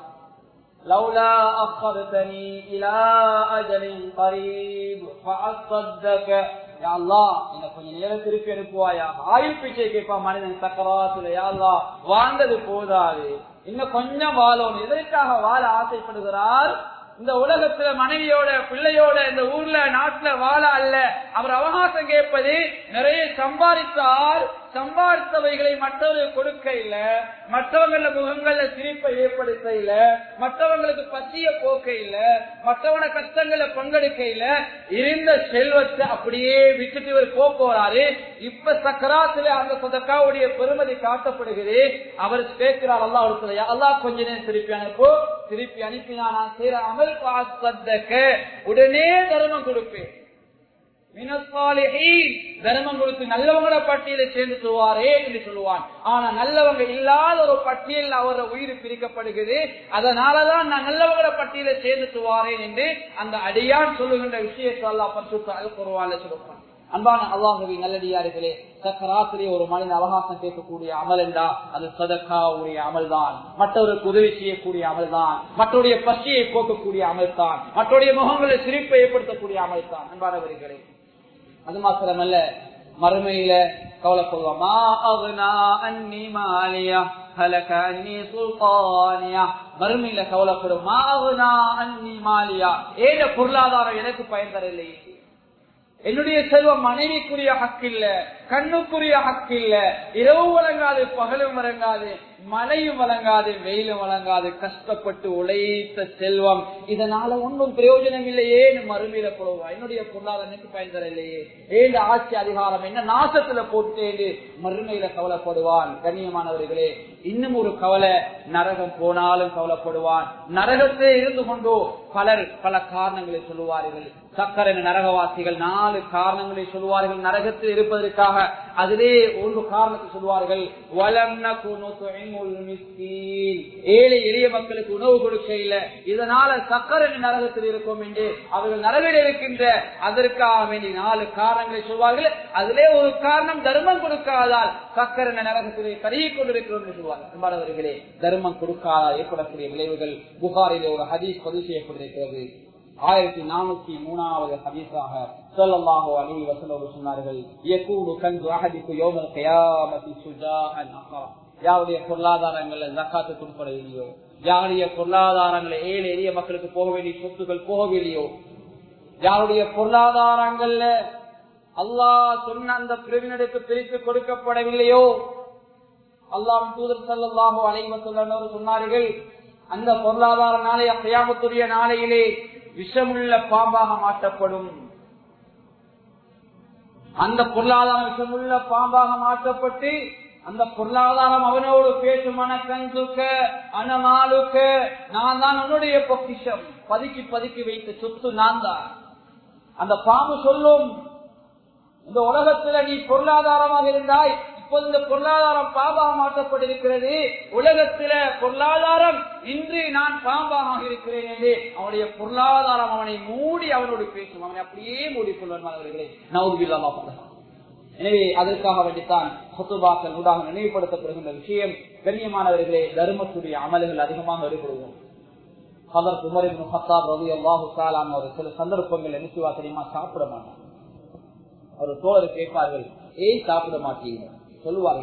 லௌலா அஃகர்தனி இலா அஜலின் கரீப் ஃபஅஸ்ஸதக. யா அல்லாஹ், என்ன கொஞ்ச நேரம் திருப்பி அனுப்புவாயா? ஆயுள் பிச்சை கேட்பான் மனிதன் சக்கராத்துல. யா அல்லாஹ், வாழ்ந்தது போதாது, இன்னும் கொஞ்சம் வாழணும். எதற்காக வாழ ஆசைப்படுகிறார்? இந்த உலகத்துல மனைவியோட பிள்ளையோட இந்த ஊர்ல நாட்டுல வாழ அல்ல. அவர் அவகாசம் கேட்பது நிறைய சம்பாதித்தால் சம்பாதித்தவைகளை மற்றவர்களுக்கு கொடுக்க இல்ல, மற்றவங்கள முகங்கள்ல சிரிப்பை ஏற்படுத்த இல்ல, மற்றவங்களுக்கு பசிய போக்க இல்ல, மற்றவன கஷ்டங்களை பங்கெடுக்க இல்ல, இருந்த செல்வத்தை அப்படியே விட்டுட்டு இவர் போறாரு. இப்ப சக்கராத்துல அந்த சதக்காவுடைய பெருமதி காட்டப்படுகிறது. அவர் கேட்கிறார், அல்லாஹ் ஒருத்தர், அல்லாஹ் கொஞ்ச நேரம் திருப்பி அனுப்போ. திருப்பி அனுப்பினா நான் செய்யற அமல் உடனே தர்மம் கொடுப்பேன். தர்மம் கொடுத்து நல்லவங்கள பட்டியலை சேர்ந்து சொல்வாரே என்று சொல்லுவான். ஆனா நல்லவங்க இல்லாத ஒரு பட்டியல் அவர உயிர் பிரிக்கப்படுகிறது. அதனாலதான் நான் நல்லவங்கள பட்டியலை சேர்ந்து சொல்வாரேன் என்று அந்த அடியான் சொல்லுகின்ற விஷயத்தை அல்லாஹ் பரிசுத்த அல் குர்ஆன்ல சொல்லுவான். அன்பான அல்லாஹ்வின் நல்லடியார்களே, சக்கராத்திலே ஒரு மனிதன் அவகாசம் கேட்கக்கூடிய அமல் என்றா அது சதக்காவுடைய அமல் தான், மற்றவருக்கு உதவி செய்யக்கூடிய அமல் தான், மற்றவருடைய பசியை போக்கக்கூடிய அமல் தான், மற்றவருடைய முகங்களை சிரிப்பை ஏற்படுத்தக்கூடிய அமல் தான். அன்பானவர்களே, அது மாத்திரமல்ல, மறுமையில கவலைப்படுவோம், மறுமையில கவலைப்படும், ஏழ பொருளாதாரம் எனக்கு பயன் தரவில்லை, என்னுடைய செல்வம் மனைவிக்குரிய ஹக்கில்ல, கண்ணுக்குரிய ஹக்கில்ல, இரவு வழங்காது, பகலும் வழங்காது, மழையும் வழங்காது, வெயிலும் வழங்காது, கஷ்டப்பட்டு உழைத்த செல்வம், இதனால ஒன்றும் பிரயோஜனம் இல்லையே, மறுமையில போடுவா, என்னுடைய பொருளாதாரம் எனக்கு பயன் தரலையே, ஏழு ஆட்சி அதிகாரம் என்ன நாசத்துல போட்டு மறுமையில கவலைப்படுவான். கண்ணியமானவர்களே, இன்னும் ஒரு கவலை, நரகம் போனாலும் கவலைப்படுவான். நரகத்திலே இருந்து கொண்டோ பலர் பல காரணங்களை சொல்லுவார்கள். சக்கர நரகவாசிகள் 4 காரணங்களை சொல்லுவார்கள் நரகத்தில் இருப்பதற்காக. அதிலே ஒரு காரணத்தை சொல்வார்கள், ஏழை எளிய மக்களுக்கு உணவு கொடுக்க இல்லை, இதனால சக்கர நரகத்தில் இருக்கும் என்று அவர்கள் நரகில் இருக்கின்ற அதற்காக வேண்டிய 4 காரணங்களை சொல்வார்கள். அதிலே ஒரு காரணம், தர்மம் கொடுக்காதால் சக்கர நரகத்திலே கருகி கொண்டிருக்கிறோம் என்று சொல்வார்கள். அன்பானவர்களே, தர்மம் கொடுக்காதால் ஏற்படக்கூடிய விளைவுகள் புகாரிலே ஒரு ஹதீஸ் பதிவு செய்யப்பட்டிருக்கிறது. 1403வது ஹதீஸாக ஸல்லல்லாஹு அலைஹி வஸல்லம் சொன்னார்கள், யகூனு கன்து அஹதிக்கு யௌமல் கியாமத்தி சுஜாஅன் அக்ரா. யாருடைய பொருளாதாரங்கள்ல ஜகாத் கொடுப்பதில்லையோ, யாருடைய பொருளாதாரங்களை ஏழை எளிய மக்களுக்கு போக வேண்டிய சொத்துக்கள் போகவில்லையோ, யாருடைய பொருளாதாரங்கள்ல அல்லாஹ் சொன்ன அந்த பிரிவினருக்கு பிரித்து கொடுக்கப்படவில்லையோ, அல்லாஹ்வின் தூதர் ஸல்லல்லாஹு அலைஹி வஸல்லம் சொன்னார்கள், அந்த பொருளாதார நாளைய கியாமத்துடைய நாளையிலே விஷமுள்ள பாம்பாக மாற்றப்படும். அந்த பொருளாதாரம் விஷமுள்ள பாம்பாக மாற்றப்பட்டு அந்த பொருளாதாரம் அவனோடு பேசும், அனக்கஞ்சுக்க அனமாலுக்க, நான் தான் உன்னுடைய பொக்கிஷம், பதுக்கி பதுக்கி வைத்த சொத்து நான் தான். அந்த பாம்பு சொல்லும், இந்த உலகத்துல நீ பொருளாதாரமாக இருந்தாய், இப்போது இந்த பொருளாதாரம் பாம்பாக மாற்றப்பட்டிருக்கிறது, உலகத்தில பொருளாதாரம் இன்று நான் பாம்பாக இருக்கிறேன் என்று அவனுடைய பொருளாதாரம் அவனை மூடி அவனோடு பேசும், அவனை அப்படியே மூடிக்கொள்வார்களே. நவுதுபில்லாஹ். எனவே அதற்காக வேண்டித்தான் ஹுத்பாக்கள் ஊடாக நினைவுபடுத்தப்படுகின்ற விஷயம். கண்ணியமானவர்களே, தர்மத்துடைய அமல்கள் அதிகமாக ஈடுபடுவோம். ஹதரத் உமர் இப்னு கத்தாப் ரலியல்லாஹு தஆலா அன்ஹு சில சந்தர்ப்பங்கள் என்ன செய்வா தெரியுமா, சாப்பிட மாட்டாங்க. ஒரு தோழர் கேட்பார்கள், ஏன் சாப்பிட மாட்டீங்க? சொல்லுவாங்க,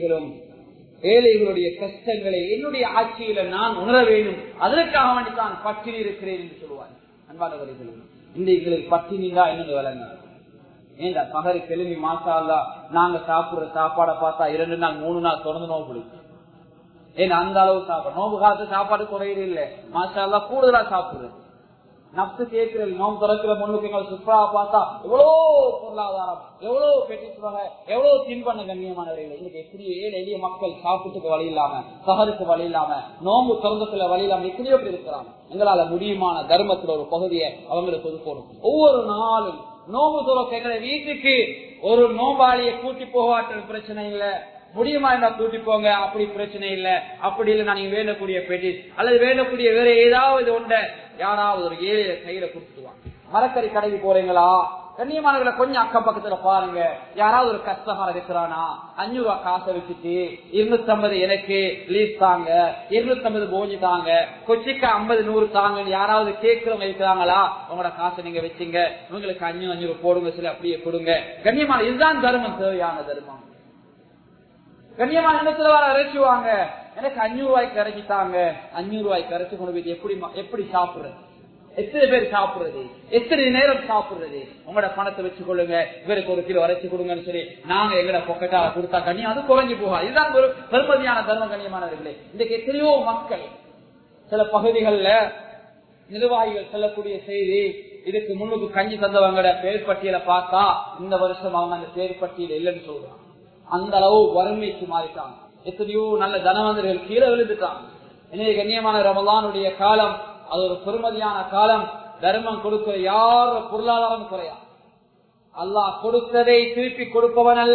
ஏழைகளுடைய கஷ்டங்களை என்னுடைய ஆட்சியில நான் உணர வேண்டும், அதற்காக வேண்டித்தான் பட்டினி இருக்கிறேன் என்று சொல்லுவாங்க. அன்பானவர்களே, இன்றைக்கு பட்டினிதான் என்னன்னு விளங்க. ஏண்டா பகரு கிளம்பி மாசாலா நாங்க சாப்பிடுற சாப்பாடை பார்த்தா 2 நாள் 3 நாள் தொடர்ந்து நோவு பிடிக்கும். ஏன்னா அந்த அளவு சாப்பாடு, நோம்பு காலத்து சாப்பாடு குறையிறது இல்லை, மாசாலா கூடுதலா சாப்பிடுறது. நப்சு கேட்கிறது, நோம்பு திறக்கிற முன்னுக்கு சுற்றுலா பார்த்தா எவ்வளோ பொருளாதாரம், எவ்வளவு பெட்டிசுவாங்க, எவ்வளவு தின்பண்ண. கண்ணியமானவர்கள், இன்னைக்கு எப்படி ஏழை எளிய மக்கள் சாப்பிட்டுக்கு வழி இல்லாம, சகருக்கு வழி இல்லாம, நோம்பு திறந்தத்துல வழி இல்லாம எத்தனையோ பேர் இருக்கிறாங்க. எங்களால முடியுமான தர்மத்துல ஒரு பகுதியை அவங்களுக்கு ஒதுக்கணும். ஒவ்வொரு நாளும் நோம்பு துறக்க எங்களை வீட்டுக்கு ஒரு நோம்பாளியை கூட்டி போகாட்ட பிரச்சனை இல்ல, முடியுமா என்ன கூட்டி போங்க, அப்படி பிரச்சனை இல்ல. அப்படி இல்லை, நீங்க வேண்டக்கூடிய பெட்டிஸ் அல்லது வேண்டக்கூடிய வேற ஏதாவது ஒன்றை யாராவது ஒரு ஏழைய கையில கொடுத்துருவாங்க. மரக்கறி கடைக்கு போறீங்களா, கண்ணியமானவர்களை கொஞ்சம் அக்கம் பக்கத்துல பாருங்க, யாராவது ஒரு கஷ்டகாரம் இருக்கிறானா, 5 ரூபாய் காசை வச்சுட்டு 250 எனக்கு லீஸ் தாங்க, 250 போஞ்சி தாங்க, கொச்சிக்கு 50 100 தாங்க யாராவது கேட்கிறவங்க இருக்கிறாங்களா, உங்களோட காசை நீங்க வச்சுங்க, இவங்களுக்கு 500 போடுங்க, சில அப்படியே கொடுங்க. கண்ணியமான இதுதான் தர்மம், தேவையான தர்மம். கண்ணியமான இடத்துல வர இறைச்சுவாங்க, எனக்கு 500 ரூபாய்க்கு இறைச்சிட்டாங்க, 500 ரூபாய்க்கு இறைச்சி கொண்டு போய் எப்படி சாப்பிடுறது, எத்தனை பேர் சாப்பிடுறது, எத்தனை நேரம் சாப்பிடுறது? உங்களோட பணத்தை வச்சு கொள்ளுங்க, இவருக்கு 1 கிலோ அரைச்சு கொடுங்கன்னு சொல்லி நாங்க எங்கட பொக்கெட்டால கொடுத்தா கண்ணியம் அது குறைஞ்சு போகா. இதுதான் ஒரு பெருமதியான தர்மம். கண்ணியமானவர்களே, இன்றைக்கு எத்தனையோ மக்கள் சில பகுதிகளில் நிர்வாகிகள் சொல்லக்கூடிய செய்தி, இதுக்கு முன்னுக்கு கஞ்சி தந்தவங்களோட பேர் பட்டியலை பார்த்தா இந்த வருஷம் அவங்க அந்த பேர் பட்டியல இல்லைன்னு சொல்றாங்க. அந்த அளவு வறுமைக்கு மாறிட்டாங்க. எத்தனையோ நல்ல தனவந்தர்கள் கீழே விழுந்துட்டாங்க. எனவே கண்ணியமான ரமலானுடைய காலம் அது ஒரு பெருமதியான காலம். தர்மம் கொடுக்க யார பொருளாதாரம் குறையா, அல்லாஹ் கொடுத்ததை திருப்பி கொடுப்பவன் அல்ல,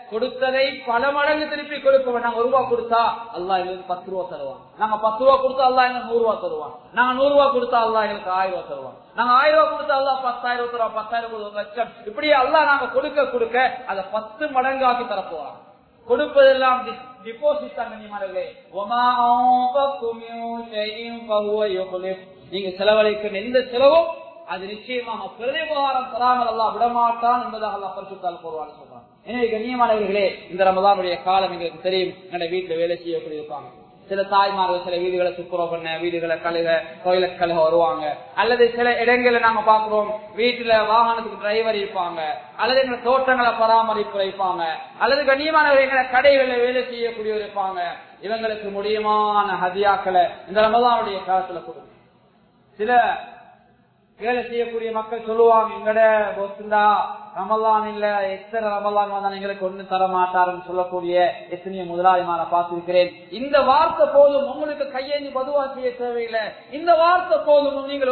கொடுத்ததை பல மடங்கு திருப்பி கொடுப்போம். நாங்க ரூபா கொடுத்தா அல்லாஹ் எங்களுக்கு 10 ரூபா தருவான். நாங்க 10 ரூபா கொடுத்தா அல்லாஹ் எங்களுக்கு 100 ரூபா தருவான். நாங்க 100 ரூபா கொடுத்தா அல்லாஹ் எங்களுக்கு 1000 ரூபா தருவான். நாங்க 1000 ரூபா கொடுத்தா அல்லாஹ் 10,000 தருவான். 10,000 1 லட்சம். இப்படி அல்லாஹ் நாங்க கொடுக்க கொடுக்க அதை 10 மடங்காக்கி தரப்போறான். கொடுப்பதெல்லாம் டிபாசிட் தான். நீங்க செலவழிக்கும் எந்த செலவும் அது நிச்சயமாக பிரதிபகாரம் தராமல் அல்லாஹ் விடமாட்டான் என்பதாக அல்லாஹ் பரிசுத்தால் போடுவான்னு சொல்றான். எனவே கண்ணியமானவர்களே, இந்த ரமதானுடைய காலம் எங்களுக்கு தெரியும். எங்களுடைய வீட்டுல வேலை செய்யக்கூடிய இருப்பாங்க. சில தாய்மார்கள் சில வீடுகளை துப்புரவு பண்ண, வீடுகளை கழுக, கோயிலை கழுக வருவாங்க. அல்லது சில இடங்களை நாங்க பாக்குறோம், வீட்டுல வாகனத்துக்கு டிரைவர் இருப்பாங்க, அல்லது எங்களை தோட்டங்களை பராமரிப்பு வைப்பாங்க, அல்லது கண்ணியமானவர்கள் எங்களை கடைகளில் வேலை செய்யக்கூடியவர் இருப்பாங்க. இவங்களுக்கு முடியுமான ஹதியாக்களை இந்த ரமதானுடைய காலத்துல கொடுக்கும். சில வேலை செய்யக்கூடிய மக்கள் சொல்லுவாங்க, எங்கட போஸ்டா ரமலான் இல்ல, எத்தனை ரமலான் வந்தா எங்களுக்கு ஒண்ணு தர மாட்டாருன்னு சொல்லக்கூடிய எத்தனையோ முதலாளிமான பார்த்திருக்கிறேன். இந்த வார்த்தை போதும், உங்களுக்கு கையேந்தி பதுவா செய்ய தேவையில்லை. இந்த வார்த்தை போதும், நீங்கள்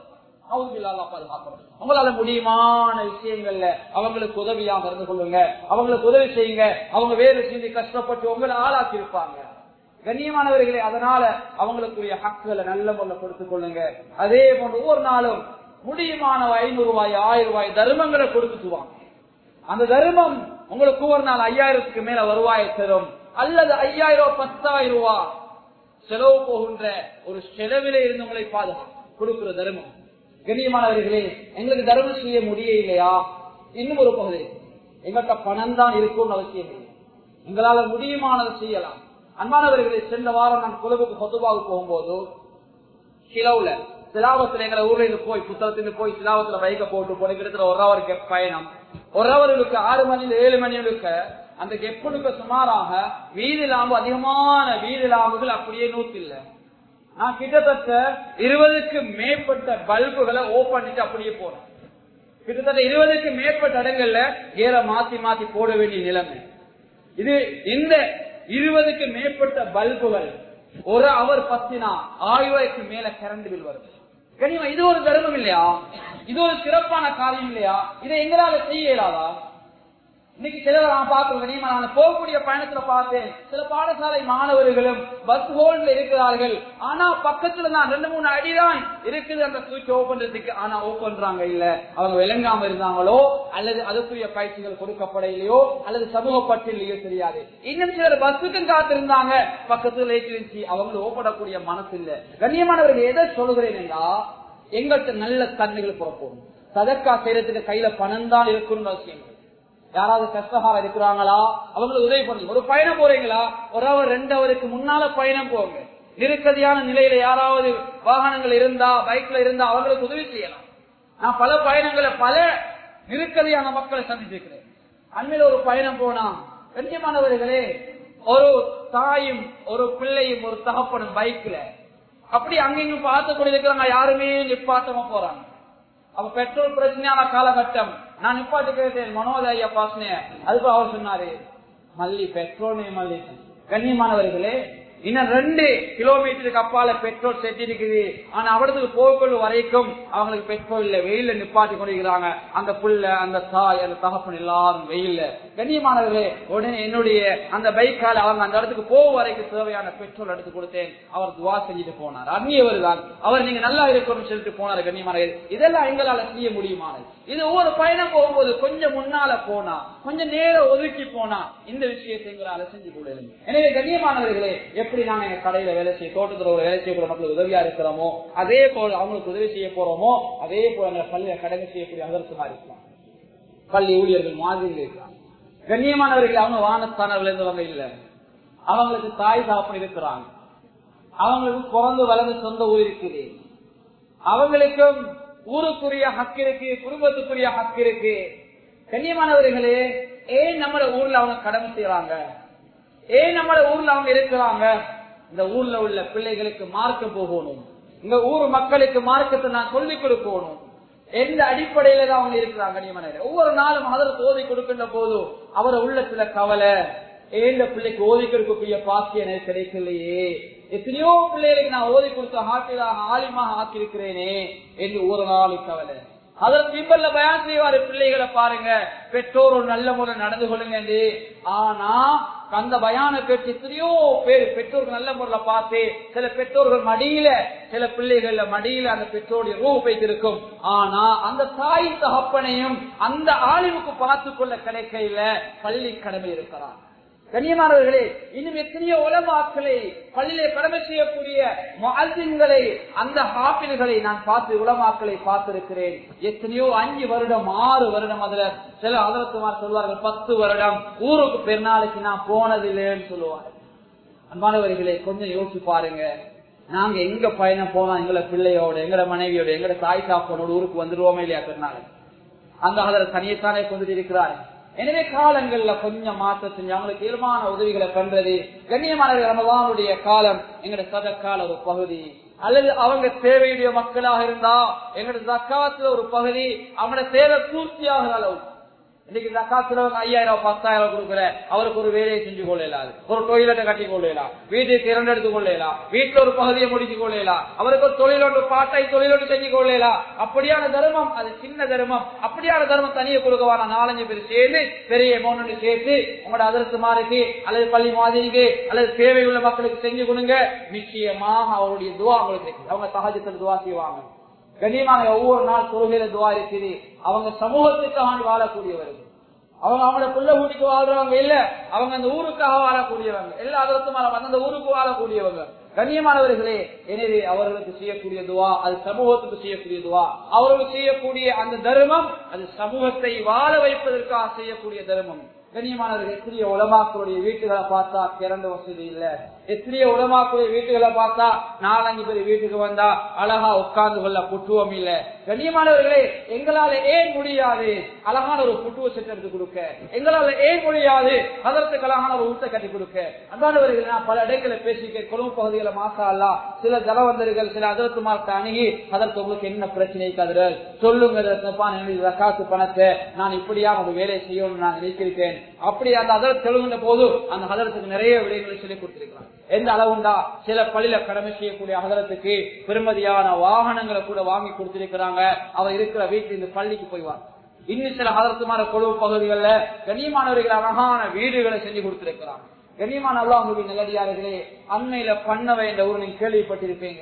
உங்களால முடியுமான விஷயங்கள்ல அவங்களுக்கு உதவியாக இருந்து கொள்ளுங்க, அவங்களுக்கு உதவி செய்யுங்க. அவங்க வேலை செஞ்சு கஷ்டப்பட்டு உங்களை ஆளாக்கி இருப்பாங்க. கண்ணியமானவர்களே, அதனால அவங்களுக்குரிய ஹக்குகளை நல்ல முறையில் கொடுத்துக் கொள்ளுங்க. அதே போன்று ஒவ்வொரு நாளும் முடியுமான 500 ரூபாய் 1000 ரூபாய் தர்மங்களை கொடுத்துக்குவாங்க. அந்த தர்மம் உங்களுக்கு ஒவ்வொரு நாள் 5000க்கு மேல வருவாயை தரும். அல்லது 5000 10,000 ரூபாய் செலவு போகின்ற ஒரு செலவிலே இருந்து உங்களை பாதுகாப்பு கொடுக்கிற தர்மம். கண்ணியமானவர்களே, எங்களுக்கு தர்மம் செய்ய முடியலையா? இன்னும் ஒரு பகுதி, எங்கள்கிட்ட பணம் தான் இருக்கும்னு அவசியம் இல்லை. எங்களால முடியுமானது செய்யலாம். அன்பானவர்களே, சென்ற வாரம் நான் குழுவுக்கு ஹுதுபாவுக்கு போகும்போது சிலவுல சிலாவத்துல எங்களை ஊர்ல இருந்து போய் புத்தகத்திலிருந்து போய் சிலாவத்துல பைக்க போட்டு போய் கிட்டத்தட்ட 1 ஹவருக்கு பயணம். 1 ஹவருக்கு 6 மணில 7 மணிகளுக்கு அந்த கெப்புனுக்கு சுமாராக வீதி லாம்பு, அதிகமான வீதி லாம்புகள் அப்படியே 100 இல்ல. நான் கிட்டத்தட்ட 20க்கு மேற்பட்ட பல்புகளை ஓபன் பண்ணிட்டு அப்படியே போறேன். கிட்டத்தட்ட 20க்கு மேற்பட்ட இடங்கள்ல ஏற மாத்தி மாத்தி போட வேண்டிய நிலைமை இது. இந்த 20க்கு மேற்பட்ட பல்புகள் 1 ஹவர் பத்தினா 1000 ரூபாய்க்கு மேல கரண்ட் பில் வருது. கனிமா, இது ஒரு தர்மம் இல்லையா? இது ஒரு சிறப்பான காரியம் இல்லையா? இதை எங்களால செய்ய இயலாதா? இன்னைக்கு சிலர் நான் பார்க்கிறேன். கனிமா, நான் போகக்கூடிய பயணத்துல பார்த்தேன், சில பாடசாலை மாணவர்களும் பஸ் ஹோல்ட்ல இருக்கிறார்கள். ஆனா பக்கத்துல தான் 2-3 அடிதான் இருக்குது அந்த சுவிட்ச் ஓபன் பண்றதுக்கு. ஆனா ஓபன் பண்றாங்க இல்ல, அவங்க விளங்காம இருந்தாங்களோ, அல்லது அதுக்குரிய பயிற்சிகள் கொடுக்கப்படையிலையோ, அல்லது சமூக பட்டியலையோ தெரியாது. இன்னும் சிலர் பஸ்ஸுக்கும் காத்திருந்தாங்க, பக்கத்துல இருந்துச்சு, அவங்க ஓப்படக்கூடிய மனசு இல்ல. கண்ணியமானவர்கள், எதை சொல்லுகிறேன் என்றா, எங்கள்கிட்ட நல்ல தன்மைகள் புறப்போம். சதக்கா செய்யறதுக்கு கையில பணம் தான் இருக்குன்னு அவசியம். யாராவது கஷ்டகாரம் இருக்கிறாங்களா, அவங்களுக்கு உதவி பண்ணுங்க. ஒரு பயணம் போறீங்களா, 1 ஹவர் 2 ஹவருக்கு முன்னால பயணம் போங்க. நெருக்கடியான நிலையில யாராவது வாகனங்கள் இருந்தா, பைக்ல இருந்தா அவங்களுக்கு உதவி செய்யலாம். நான் பல பயணங்களை பல நெருக்கடியான மக்களை சந்திச்சிருக்கிறேன். அண்மையில ஒரு பயணம் போனா, கண்ணியமானவர்களே, ஒரு தாயும் ஒரு பிள்ளையும் ஒரு தகப்பனும் பைக்ல அப்படி அங்கெங்கும் பார்த்து கொண்டிருக்கிறாங்க. யாருமே நிப்பாட்டமா போறாங்க. அப்ப பெட்ரோல் பிரச்சனையான காலகட்டம். நான் நிப்பாட்டு கேட்டேன், மனோஜ் ஐயா பாசனே. அதுக்கு அவர் சொன்னாரு, மல்லி பெட்ரோல் மல்லி. கண்ணியமானவர்களே, இன்னும் 2 கிலோமீட்டருக்கு அப்பால பெட்ரோல் செட் இருக்குது. ஆனா அவடத்துக்கு போகக்குள்ள வரைக்கும் அவங்களுக்கு பெட்ரோல் இல்ல. வெயில நிப்பாட்டி கொண்டிருக்கிறாங்க. அந்த புள்ள, அந்த தாய், அந்த தகப்பன் எல்லாரும் வெயில்ல. கண்ணியமானவர்களே, உடனே என்னுடைய அந்த பைக்கால அவங்க அந்த இடத்துக்கு போக வரைக்கும் தேவையான பெட்ரோல் எடுத்து கொடுத்தேன். அவர் துவா செஞ்சுட்டு போனார். அந்நியவர் தான் அவர். நீங்க நல்லா இருக்கணும்னு சொல்லிட்டு போனார். கண்ணியமானவர்களே, இதெல்லாம் எங்களால செய்ய முடியுமானது. இது ஒவ்வொரு பயணம் போகும்போது கொஞ்சம் முன்னால போனா, கொஞ்சம் நேரம் ஒதுக்கி போனா இந்த விஷயத்தை எங்களால செஞ்சு கொள்ளலாம். எனவே கண்ணியமானவர்களே, எப்படி நாங்க எங்க கடையில வேலை செய்ய, தோட்டத்துல ஒரு வேலை செய்யக்கூடிய மக்களுக்கு உதவியா இருக்கிறோமோ, அதே போல அவங்களுக்கு உதவி செய்ய போறோமோ, அதே போல எங்க பள்ளியில கடமை செய்யக்கூடிய அதர்சமா இருக்கலாம். பள்ளி ஊழியர்கள் மாதிரி இருக்கலாம். கண்ணியமானவர்கள், அவங்க வானஸ்தானத்துல இருந்தவங்க இல்ல. அவங்களுக்கு தாய் சாப்பிட இருக்கிறாங்க. அவங்களுக்கு பிறந்து வளர்ந்து சொந்த ஊர் இருக்குது. அவங்களுக்கும் ஊருக்குரிய ஹக்கு இருக்கு, குடும்பத்துக்குரிய ஹக்கு இருக்கு. கண்ணியமானவர்களே, ஏன் நம்ம ஊர்ல அவங்க கடமை செய்யறாங்க? ஏன் நம்ம ஊர்ல அவங்க இருக்கிறாங்க? இந்த ஊர்ல உள்ள பிள்ளைகளுக்கு மார்க்க போகணும். இந்த ஊர் மக்களுக்கு மார்க்கத்தை நான் சொல்லிக் கொடுக்கணும். எந்த அடிப்படையில தான் அவங்க இருக்கிறாங்க? ஒவ்வொரு நாளும் அதற்கு ஓதி கொடுக்கின்ற போது அவர உள்ளத்துல கவலை, ஏந்த பிள்ளைக்கு ஓதி கொடுக்கக்கூடிய பாக்கியம் எனக்கு கிடைக்கலையே, எத்தனையோ பிள்ளைகளுக்கு நான் ஓதி கொடுத்த ஹாஃபிஸாக ஆலிமாக ஆக்கியிருக்கிறேனே என்று ஒரு நாள் கவலை. அதற்கு பின்பல்ல பயான் செய்வாரு, பிள்ளைகளை பாருங்க பெற்றோர் ஒரு நல்ல முறை நடந்து கொள்ளுங்க. ஆனா அந்த பயான கேட்டு எத்தனையோ பேர் பெற்றோர்கள் நல்ல முறையில பார்த்து, சில பெற்றோர்கள் மடியில, சில பிள்ளைகள மடியில அந்த பெற்றோருடைய ரூப வைத்திருக்கும். ஆனா அந்த தாய் தகப்பனையும் அந்த ஆலிமுக்கு பார்த்து கொள்ள கிடைக்கையில பள்ளி கடமை இருக்கிறார். கண்ணியமானவர்களே, இன்னும் எத்தனையோ உலமாக்களை, பள்ளியிலே கடமை செய்யக்கூடிய முஅல்லிம்களை, அந்த ஹாஃபில்களை நான் பார்த்து, உலமாக்களை பார்த்திருக்கிறேன். எத்தனையோ 5 வருடம் 6 வருடம், அதுல சில ஹதரத்துமார் சொல்வார்கள் 10 வருடம் ஊருக்கு பெருநாளைக்கு நான் போனதில்லைன்னு சொல்லுவாங்க. அன்பானவர்களே, கொஞ்சம் யோசிச்சு பாருங்க. நாங்க எங்க பயணம் போனா எங்களை பிள்ளையோட, எங்கட மனைவியோட, எங்கட தாய் தாப்பனோட ஊருக்கு வந்துருவோமே இல்லையா பெருநாளைக்கு? அந்த ஹதரத் தனியத்தானே கொண்டுட்டு இருக்கிறாரு. எனவே காலங்கள்ல கொஞ்சம் மாற்ற செஞ்சு அவங்களுக்கு தீர்மான உதவிகளை பண்றது. கண்ணியமான ரமலானுடைய காலம் எங்கட சதக்கால ஒரு பகுதி, அல்லது அவங்க தேவையுடைய மக்களாக இருந்தா எங்கட ஜக்காத்துல ஒரு பகுதி, அவங்களோட தேவை பூர்த்தியாகிற அளவு. இன்னைக்கு ஜக்காத்துல 5000 10,000 கொடுக்குற அவருக்கு ஒரு வேலையை செஞ்சு கொள்ளலாம், ஒரு டொய்லெட்டை கட்டி கொள்ளலாம், வீட்டுக்கு 2 எடுத்து கொள்ளலாம், வீட்டுல ஒரு பகுதியை முடிச்சு கொள்ளலாம், அவருக்கு ஒரு தொழிலோடு பாட்டை தொழிலோடு செஞ்சு கொள்ளலாம். அப்படியான தர்மம் அது சின்ன தர்மம். அப்படியான தர்மம் தனியை கொடுக்கவான 4-5 பேர் சேர்ந்து பெரிய அமௌண்ட் சேர்த்து உங்களோட அதிர்த்துமாருக்கு அல்லது பள்ளி மாதிரிக்கு அல்லது தேவையுள்ள மக்களுக்கு செஞ்சு கொடுங்க. நிச்சயமாக அவருடைய துவா உங்களுக்கு, அவங்க சகஜத்தில் துவா செய்வாங்க. கண்ணியமான ஒவ்வொரு நாள் தொழுகையில துவா இருக்குது. அவங்க சமூகத்துக்காக வாழக்கூடியவர்கள், அவங்க அவங்களோட பிள்ளை வீட்டுக்கு வாழ்றவங்க இல்ல, அவங்க அந்த ஊருக்காக வாழக்கூடியவங்க, எல்லா அதற்கும் அந்த ஊருக்கு வாழக்கூடியவங்க. கண்ணியமானவர்களே, எனவே அவர்களுக்கு செய்யக்கூடிய துவா அது சமூகத்துக்கு செய்யக்கூடிய துவா. அவர்களுக்கு செய்யக்கூடிய அந்த தர்மம் அது சமூகத்தை வாழ வைப்பதற்காக செய்யக்கூடிய தர்மம். கண்ணியமானவர்கள், எத்தனைய உலமாக்களுடைய வீட்டுகளை பார்த்தா திறந்த வசதி இல்ல, எத்தனைய உலமாக்களுடைய வீட்டுகளை பார்த்தா 4-5 பேர் வீட்டுக்கு வந்தா அழகா உட்கார்ந்து கொள்ள புட்டுவம் இல்ல. கண்ணியமானவர்களே, எங்களால ஏன் முடியாது அழகான ஒரு புட்டுவ செட்டு எடுத்து கொடுக்க? எங்களால ஏன் முடியாது அதற்கு அழகான ஒரு ஊட்ட கட்டி கொடுக்க? அன்பானவர்கள், நான் பல இடங்களை பேசிக்க கொழும்பு பகுதிகளை மாசா அல்ல சில ஜலவந்தர்கள் சில அதற்கு மார்க்க அணுகி அதற்கு உங்களுக்கு என்ன பிரச்சனை கதிரல் சொல்லுங்க, காசு பணத்தை நான் இப்படியாக ஒரு வேலை செய்யணும்னு நான் நினைக்கிறேன். அப்படி அந்த அதற்கு தெலுங்குன்ற போது அந்த ஹதரத்துக்கு நிறைய விடயங்களை சொல்லி கொடுத்திருக்கிறார். எந்த அளவுண்டா சில பள்ளியில கடமை செய்யக்கூடிய ஹதரத்துக்கு பெருமதியான வாகனங்களை கூட வாங்கி கொடுத்திருக்கிறாங்க. அவர் இருக்கிற வீட்டில் இந்த பள்ளிக்கு போய்வார். இன்னும் சில ஹதரத்துமான கொழுவு பகுதிகளில் கண்ணியமானவர்கள் அழகான வீடுகளை செஞ்சு கொடுத்திருக்கிறாங்க. கண்ணியமான அல்லாஹ் உங்களுக்கு நல்லடியார்களே, அண்மையில பண்ணவை என்ற ஊர் நீங்க கேள்விப்பட்டிருப்பீங்க.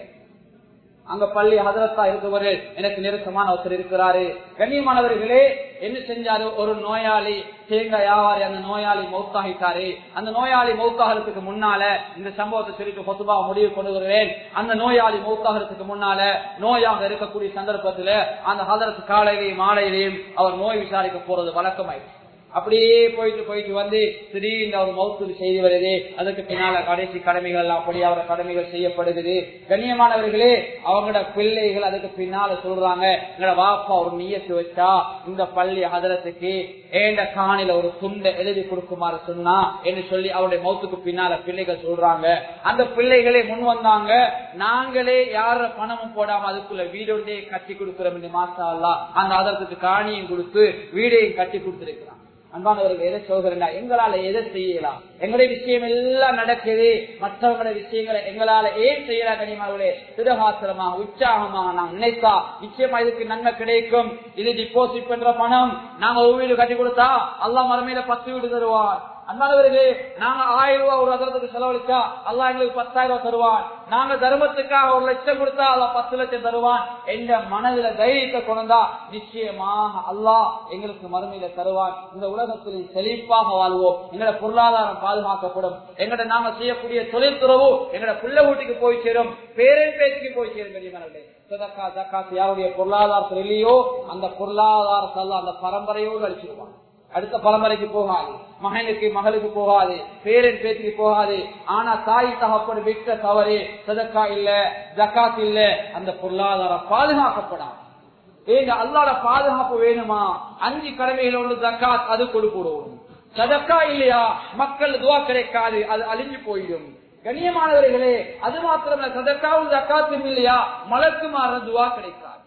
அங்க பள்ளி ஹதரத்தா இருக்கவரு எனக்கு நெருக்கமான ஒருத்தர் இருக்கிறாரு. கண்ணியமானவர்களே, என்ன செஞ்சாரு, ஒரு நோயாளி தேங்காய் வியாபாரி, அந்த நோயாளி மௌத்தாகிட்டாரு. அந்த நோயாளி மௌத்தாகிறதுக்கு முன்னால இந்த சம்பவத்தை சொல்லிட்டு பொதுவா முடிவு கொண்டு வருவேன். அந்த நோயாளி மௌத்தாகிறதுக்கு முன்னால நோயாக இருக்கக்கூடிய சந்தர்ப்பத்துல அந்த ஹதரத்து காலையிலையும் மாலையிலையும் அவர் நோய் விசாரிக்க போறது வழக்கமாயிடுச்சு. அப்படியே போயிட்டு வந்து திடீர்னு அவர் மௌத்து செய்து வருது. அதுக்கு பின்னால கடைசி கடமைகள் அப்படி அவர கடமைகள் செய்யப்படுகிறது. கண்ணியமானவர்களே, அவங்களோட பிள்ளைகள் அதுக்கு பின்னால சொல்றாங்க, எங்களோட வாப்பா ஒரு நியத்து வச்சா இந்த பள்ளி ஹதரத்துக்கு ஏண்ட காணில ஒரு துண்டை எழுதி கொடுக்குமாறு சொன்னா என்று சொல்லி அவருடைய மௌத்துக்கு பின்னால பிள்ளைகள் சொல்றாங்க. அந்த பிள்ளைகளே முன் வந்தாங்க, நாங்களே யார பணமும் போடாம அதுக்குள்ள வீடொண்டே கட்டி கொடுக்கிறோம் என்று மாசா அல்லா அந்த ஹதரத்துக்கு காணியும் கொடுத்து வீடையும் கட்டி கொடுத்திருக்கிறான். அன்பானவர்கள், எதை சொல்கிறா, எங்களால எதை செய்யலாம்? எங்களுடைய விஷயம் எல்லாம் நடக்குது, மற்றவங்களுடைய விஷயங்களை எங்களால ஏன் செய்யலாம்? கனிமாவர்களே, திடகாத்திரமாக உற்சாகமாக நாம் நினைத்தா நிச்சயமா இதுக்கு நன்மை கிடைக்கும். இது டிபாசிட் பண்ற பணம் நாங்க ஒரு வீடு கட்டி கொடுத்தா அல்லாஹ் மறுமையில 10 வீடு தருவார். அன்பானவர்களே, நாங்க 1000 ரூபாய் ஒரு அதரத்துக்கு செலவழிச்சா அல்லாஹ் எங்களுக்கு 10,000 ரூபாய் தருவான். நாங்க தர்மத்துக்காக 1 லட்சம் கொடுத்தா அல்லாஹ் 10 லட்சம் தருவான். என்ற மனதில தைரியத்தை கொண்டா நிச்சயமாக அல்லாஹ் எங்களுக்கு மறுமையில தருவான். இந்த உலகத்தில் செழிப்பாக வாழ்வோம், எங்களோட பொருளாதாரம் பாதுகாக்கப்படும், எங்கட நாங்க செய்யக்கூடிய தொழில் துறவு எங்கட புள்ள வீட்டுக்கு போய் சேரும், பேரன் பேச்சுக்கு போய் சேரும். கண்ணியமானவர்களே, சதக்கா ஜக்காத் யாருடைய பொருளாதாரத்தில் இல்லையோ அந்த பொருளாதாரத்தால் அந்த பரம்பரையோடு அழிச்சிருவான். அடுத்த பரம்பரைக்கு போகாது, மகனுக்கு மகளுக்கு போகாது, பேரன் பேச்சுக்கு போகாது. ஆனா தாய் தகப்பன் விட்ட தவறு சதக்கா இல்ல ஜக்காத் இல்ல, அந்த பொருளாதாரம் பாதுகாக்கப்படாது. ஏங்க அல்லாஹ்வோட பாதுகாப்பு வேணுமா? 5 கடமைகளோடு ஜக்காத் அது கொடுக்கணும். சதக்கா இல்லையா மக்கள் துவா கிடைக்காது, அது அழிஞ்சு போயிடும். கண்ணியமானவர்களே, அது மாத்திரமல்ல, சதக்காவும் ஜக்காத்தும் இல்லையா மலக்குமார துவா கிடைக்காது.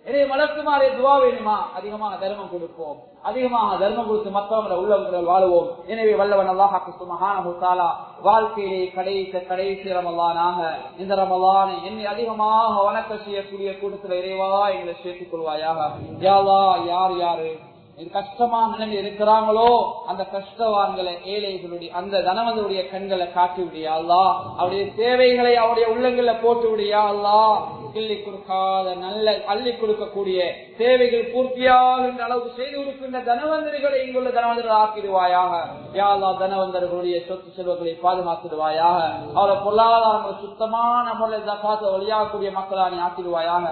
எனவே வளர்க்குமாறே துவா வேணுமா, அதிகமாக தர்மம் கொடுப்போம், அதிகமாக தர்மம் கொடுத்து மற்றவங்களை உள்ளவர்கள் வாழுவோம். எனவே வல்லவன் அல்லாஹ் சுப்ஹானஹு வ தஆலா வாழ்க்கையிலே கடைசி ரமலானாக இந்த ரமலானை என்னை அதிகமாக வணக்க செய்யக்கூடிய கூட்டத்தில் இறைவா எங்களை சேர்த்துக் கொள்வாயாக. யா அல்லாஹ், யார் யாரு இது கஷ்டமான நிலைமை இருக்கிறாங்களோ அந்த கஷ்டவான்களை, ஏழைகளுடைய அந்த தனவனுடைய கண்களை காட்டி விடியா அல்லாஹ், அவருடைய தேவைகளை அவருடைய உள்ளங்களை போட்டு விடியா அல்லாஹ். கிள்ளி கொடுக்காத நல்ல அள்ளி கொடுக்கக்கூடிய தேவைகள் பூர்த்தியாகின்ற அளவுக்கு செய்து கொடுக்கின்ற தனவந்தர்களை இங்குள்ள தனவந்தர்கள் ஆக்கிடுவாயாக. யா அல்லாஹ், தனவந்தர்களுடைய சொத்து செல்வங்களை பாதுகாத்துடுவாயாக. அவரை பொருளாதார சுத்தமான முறையில் ஜகாத்தை வழியாகக்கூடிய மக்களாக ஆக்கிடுவாயாக.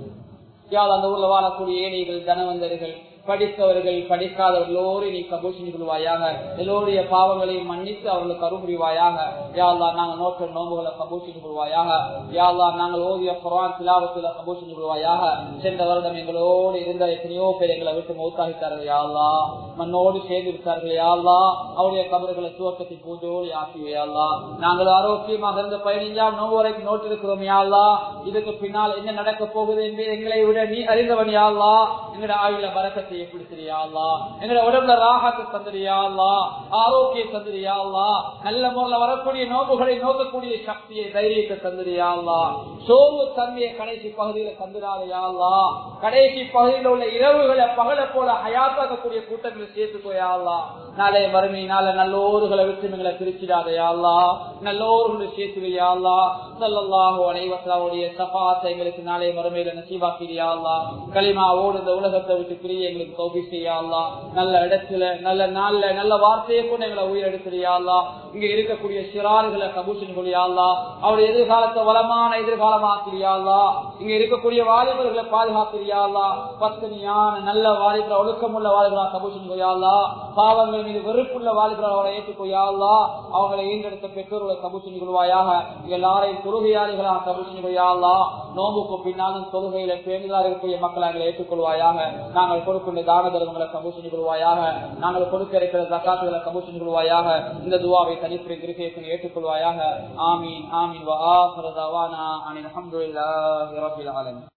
யா அல்லாஹ், அந்த ஊர்ல வாழக்கூடிய ஏழைகள், தனவந்தர்கள், படித்தவர்கள், படிக்காதவர்களோடு நீ கபூல் செஞ்சு கொள்வாயாக. எல்லோருடைய பாவங்களையும் மன்னித்து அவர்களுக்கு அருள் புரிவாயாக. யா அல்லாஹ், நாங்கள் நோக்க நோம்புகளை கபூல் செஞ்சு கொள்வாயாக. யா அல்லாஹ், நாங்கள் ஓதிய குர்ஆன் திலாவத்துல கபூல் செஞ்சு கொள்வாயாக. சென்ற வருடம் எங்களோடு இருந்த எத்தனையோ பேர் எங்களை விட்டு மௌத்தாகிட்டார்கள். யா அல்லாஹ், மண்ணோடு சேர்ந்து விட்டார்கள். யா அல்லாஹ், அவருடைய கபர்களை துவக்கத்தின் பூஜோடு ஆக்கிவே. யா அல்லாஹ், நாங்கள் ஆரோக்கியமாக இருந்த 15ஆம் நோம்பு வரைக்கும் நோட்டிருக்கிறோம். யா அல்லாஹ், இதுக்கு பின்னால் என்ன நடக்க போகுது என்பது எங்களை விட நீ அறிந்தவன். யா அல்லாஹ், எங்களுடைய ஆயுள பரக்கத்தை பிடிச்சிரியா அல்லாஹ், எங்களை உடம்புல ராகத்தை தந்திரியா அல்லாஹ், ஆரோக்கியம் தந்திரியா அல்லாஹ், நல்ல முறையில் வரக்கூடிய நோக்குகளை நோக்கக்கூடிய சக்தியை, தைரியத்தை தந்திரியா அல்லாஹ், சோர்வு தன்மையை கடைசி பகுதியில தந்துடாதையா அல்லாஹ், கடைசி பகுதியில் உள்ள இரவுகளை பகல போல ஹயாத்தாக்கக்கூடிய கூட்டங்களை சேர்த்துக்கோயா அல்லாஹ். நாளை வறுமையினால நல்லோர்களை விட்டு எங்களை பிரிச்சிடாதையா அல்லாஹ், நல்லோர்களை சேர்த்துவையா அல்லாஹ். ஸல்லல்லாஹு அலைஹி வஸல்லம் ஷஃபாஅத்தை எங்களுக்கு நாளை வறுமையில நசீபாக்கிறியா அல்லாஹ். கலிமாவோடு இந்த உலகத்தை விட்டு பிரிய எங்களுக்கு தௌஃபீக் செய்யா அல்லாஹ். நல்ல இடத்துல, நல்ல நாள்ல, நல்ல வார்த்தையை கொண்டு எங்களை உயிரெடுத்துறியா அல்லாஹ். இங்க இருக்கக்கூடிய சிறார்களை கபூல் செஞ்சு கொள்ளியா அல்லாஹ். அவருடைய எதிர்காலத்தை வளமான எதிர்காலமாக்கிறியா அல்லாஹ். இங்க இருக்கக்கூடிய வாலிபர்களை பாதுகாக்கிறியா அல்லாஹ். பத்தினியான நல்ல வாலிபர், ஒழுக்கமுள்ள வாலிபராக கபூல் செஞ்சு கொள்ளியா அல்லாஹ். பாவங்கள் மீது வெறுப்புள்ள வாலிபராக அவரை ஏற்றுக்கொள்ளியா அல்லாஹ். அவங்களை ஈண்டெடுத்த பெற்றோர்களை கபூல் செஞ்சு கொள்வாயாக. எல்லாரையும் தொழுகையாளிகளாக கபூல் செஞ்சு கொள்ளியா அல்லாஹ். நோம்புக்கு பின்னாலும் தொழுகையில பேணுதலாக இருக்கக்கூடிய மக்களை ஏற்றுக்கொள்வாயாக. நாங்கள் கொடுக்கின்ற தான தர்மங்களை கபூல் செஞ்சு கொள்வாயாக. நாங்கள் கொடுக்க இருக்கிற ஜகாத்துகளை கபூல் செஞ்சு கொள்வாயாக. இந்த துஆவை தனிப்புரை கிருபையை ஏற்றுக்கொள்வாயாக. ஆமீன் ஆமீன். வ ஆகிரு தஅவானா அனில் ஹம்துலில்லாஹி ரப்பில் ஆலமீன்.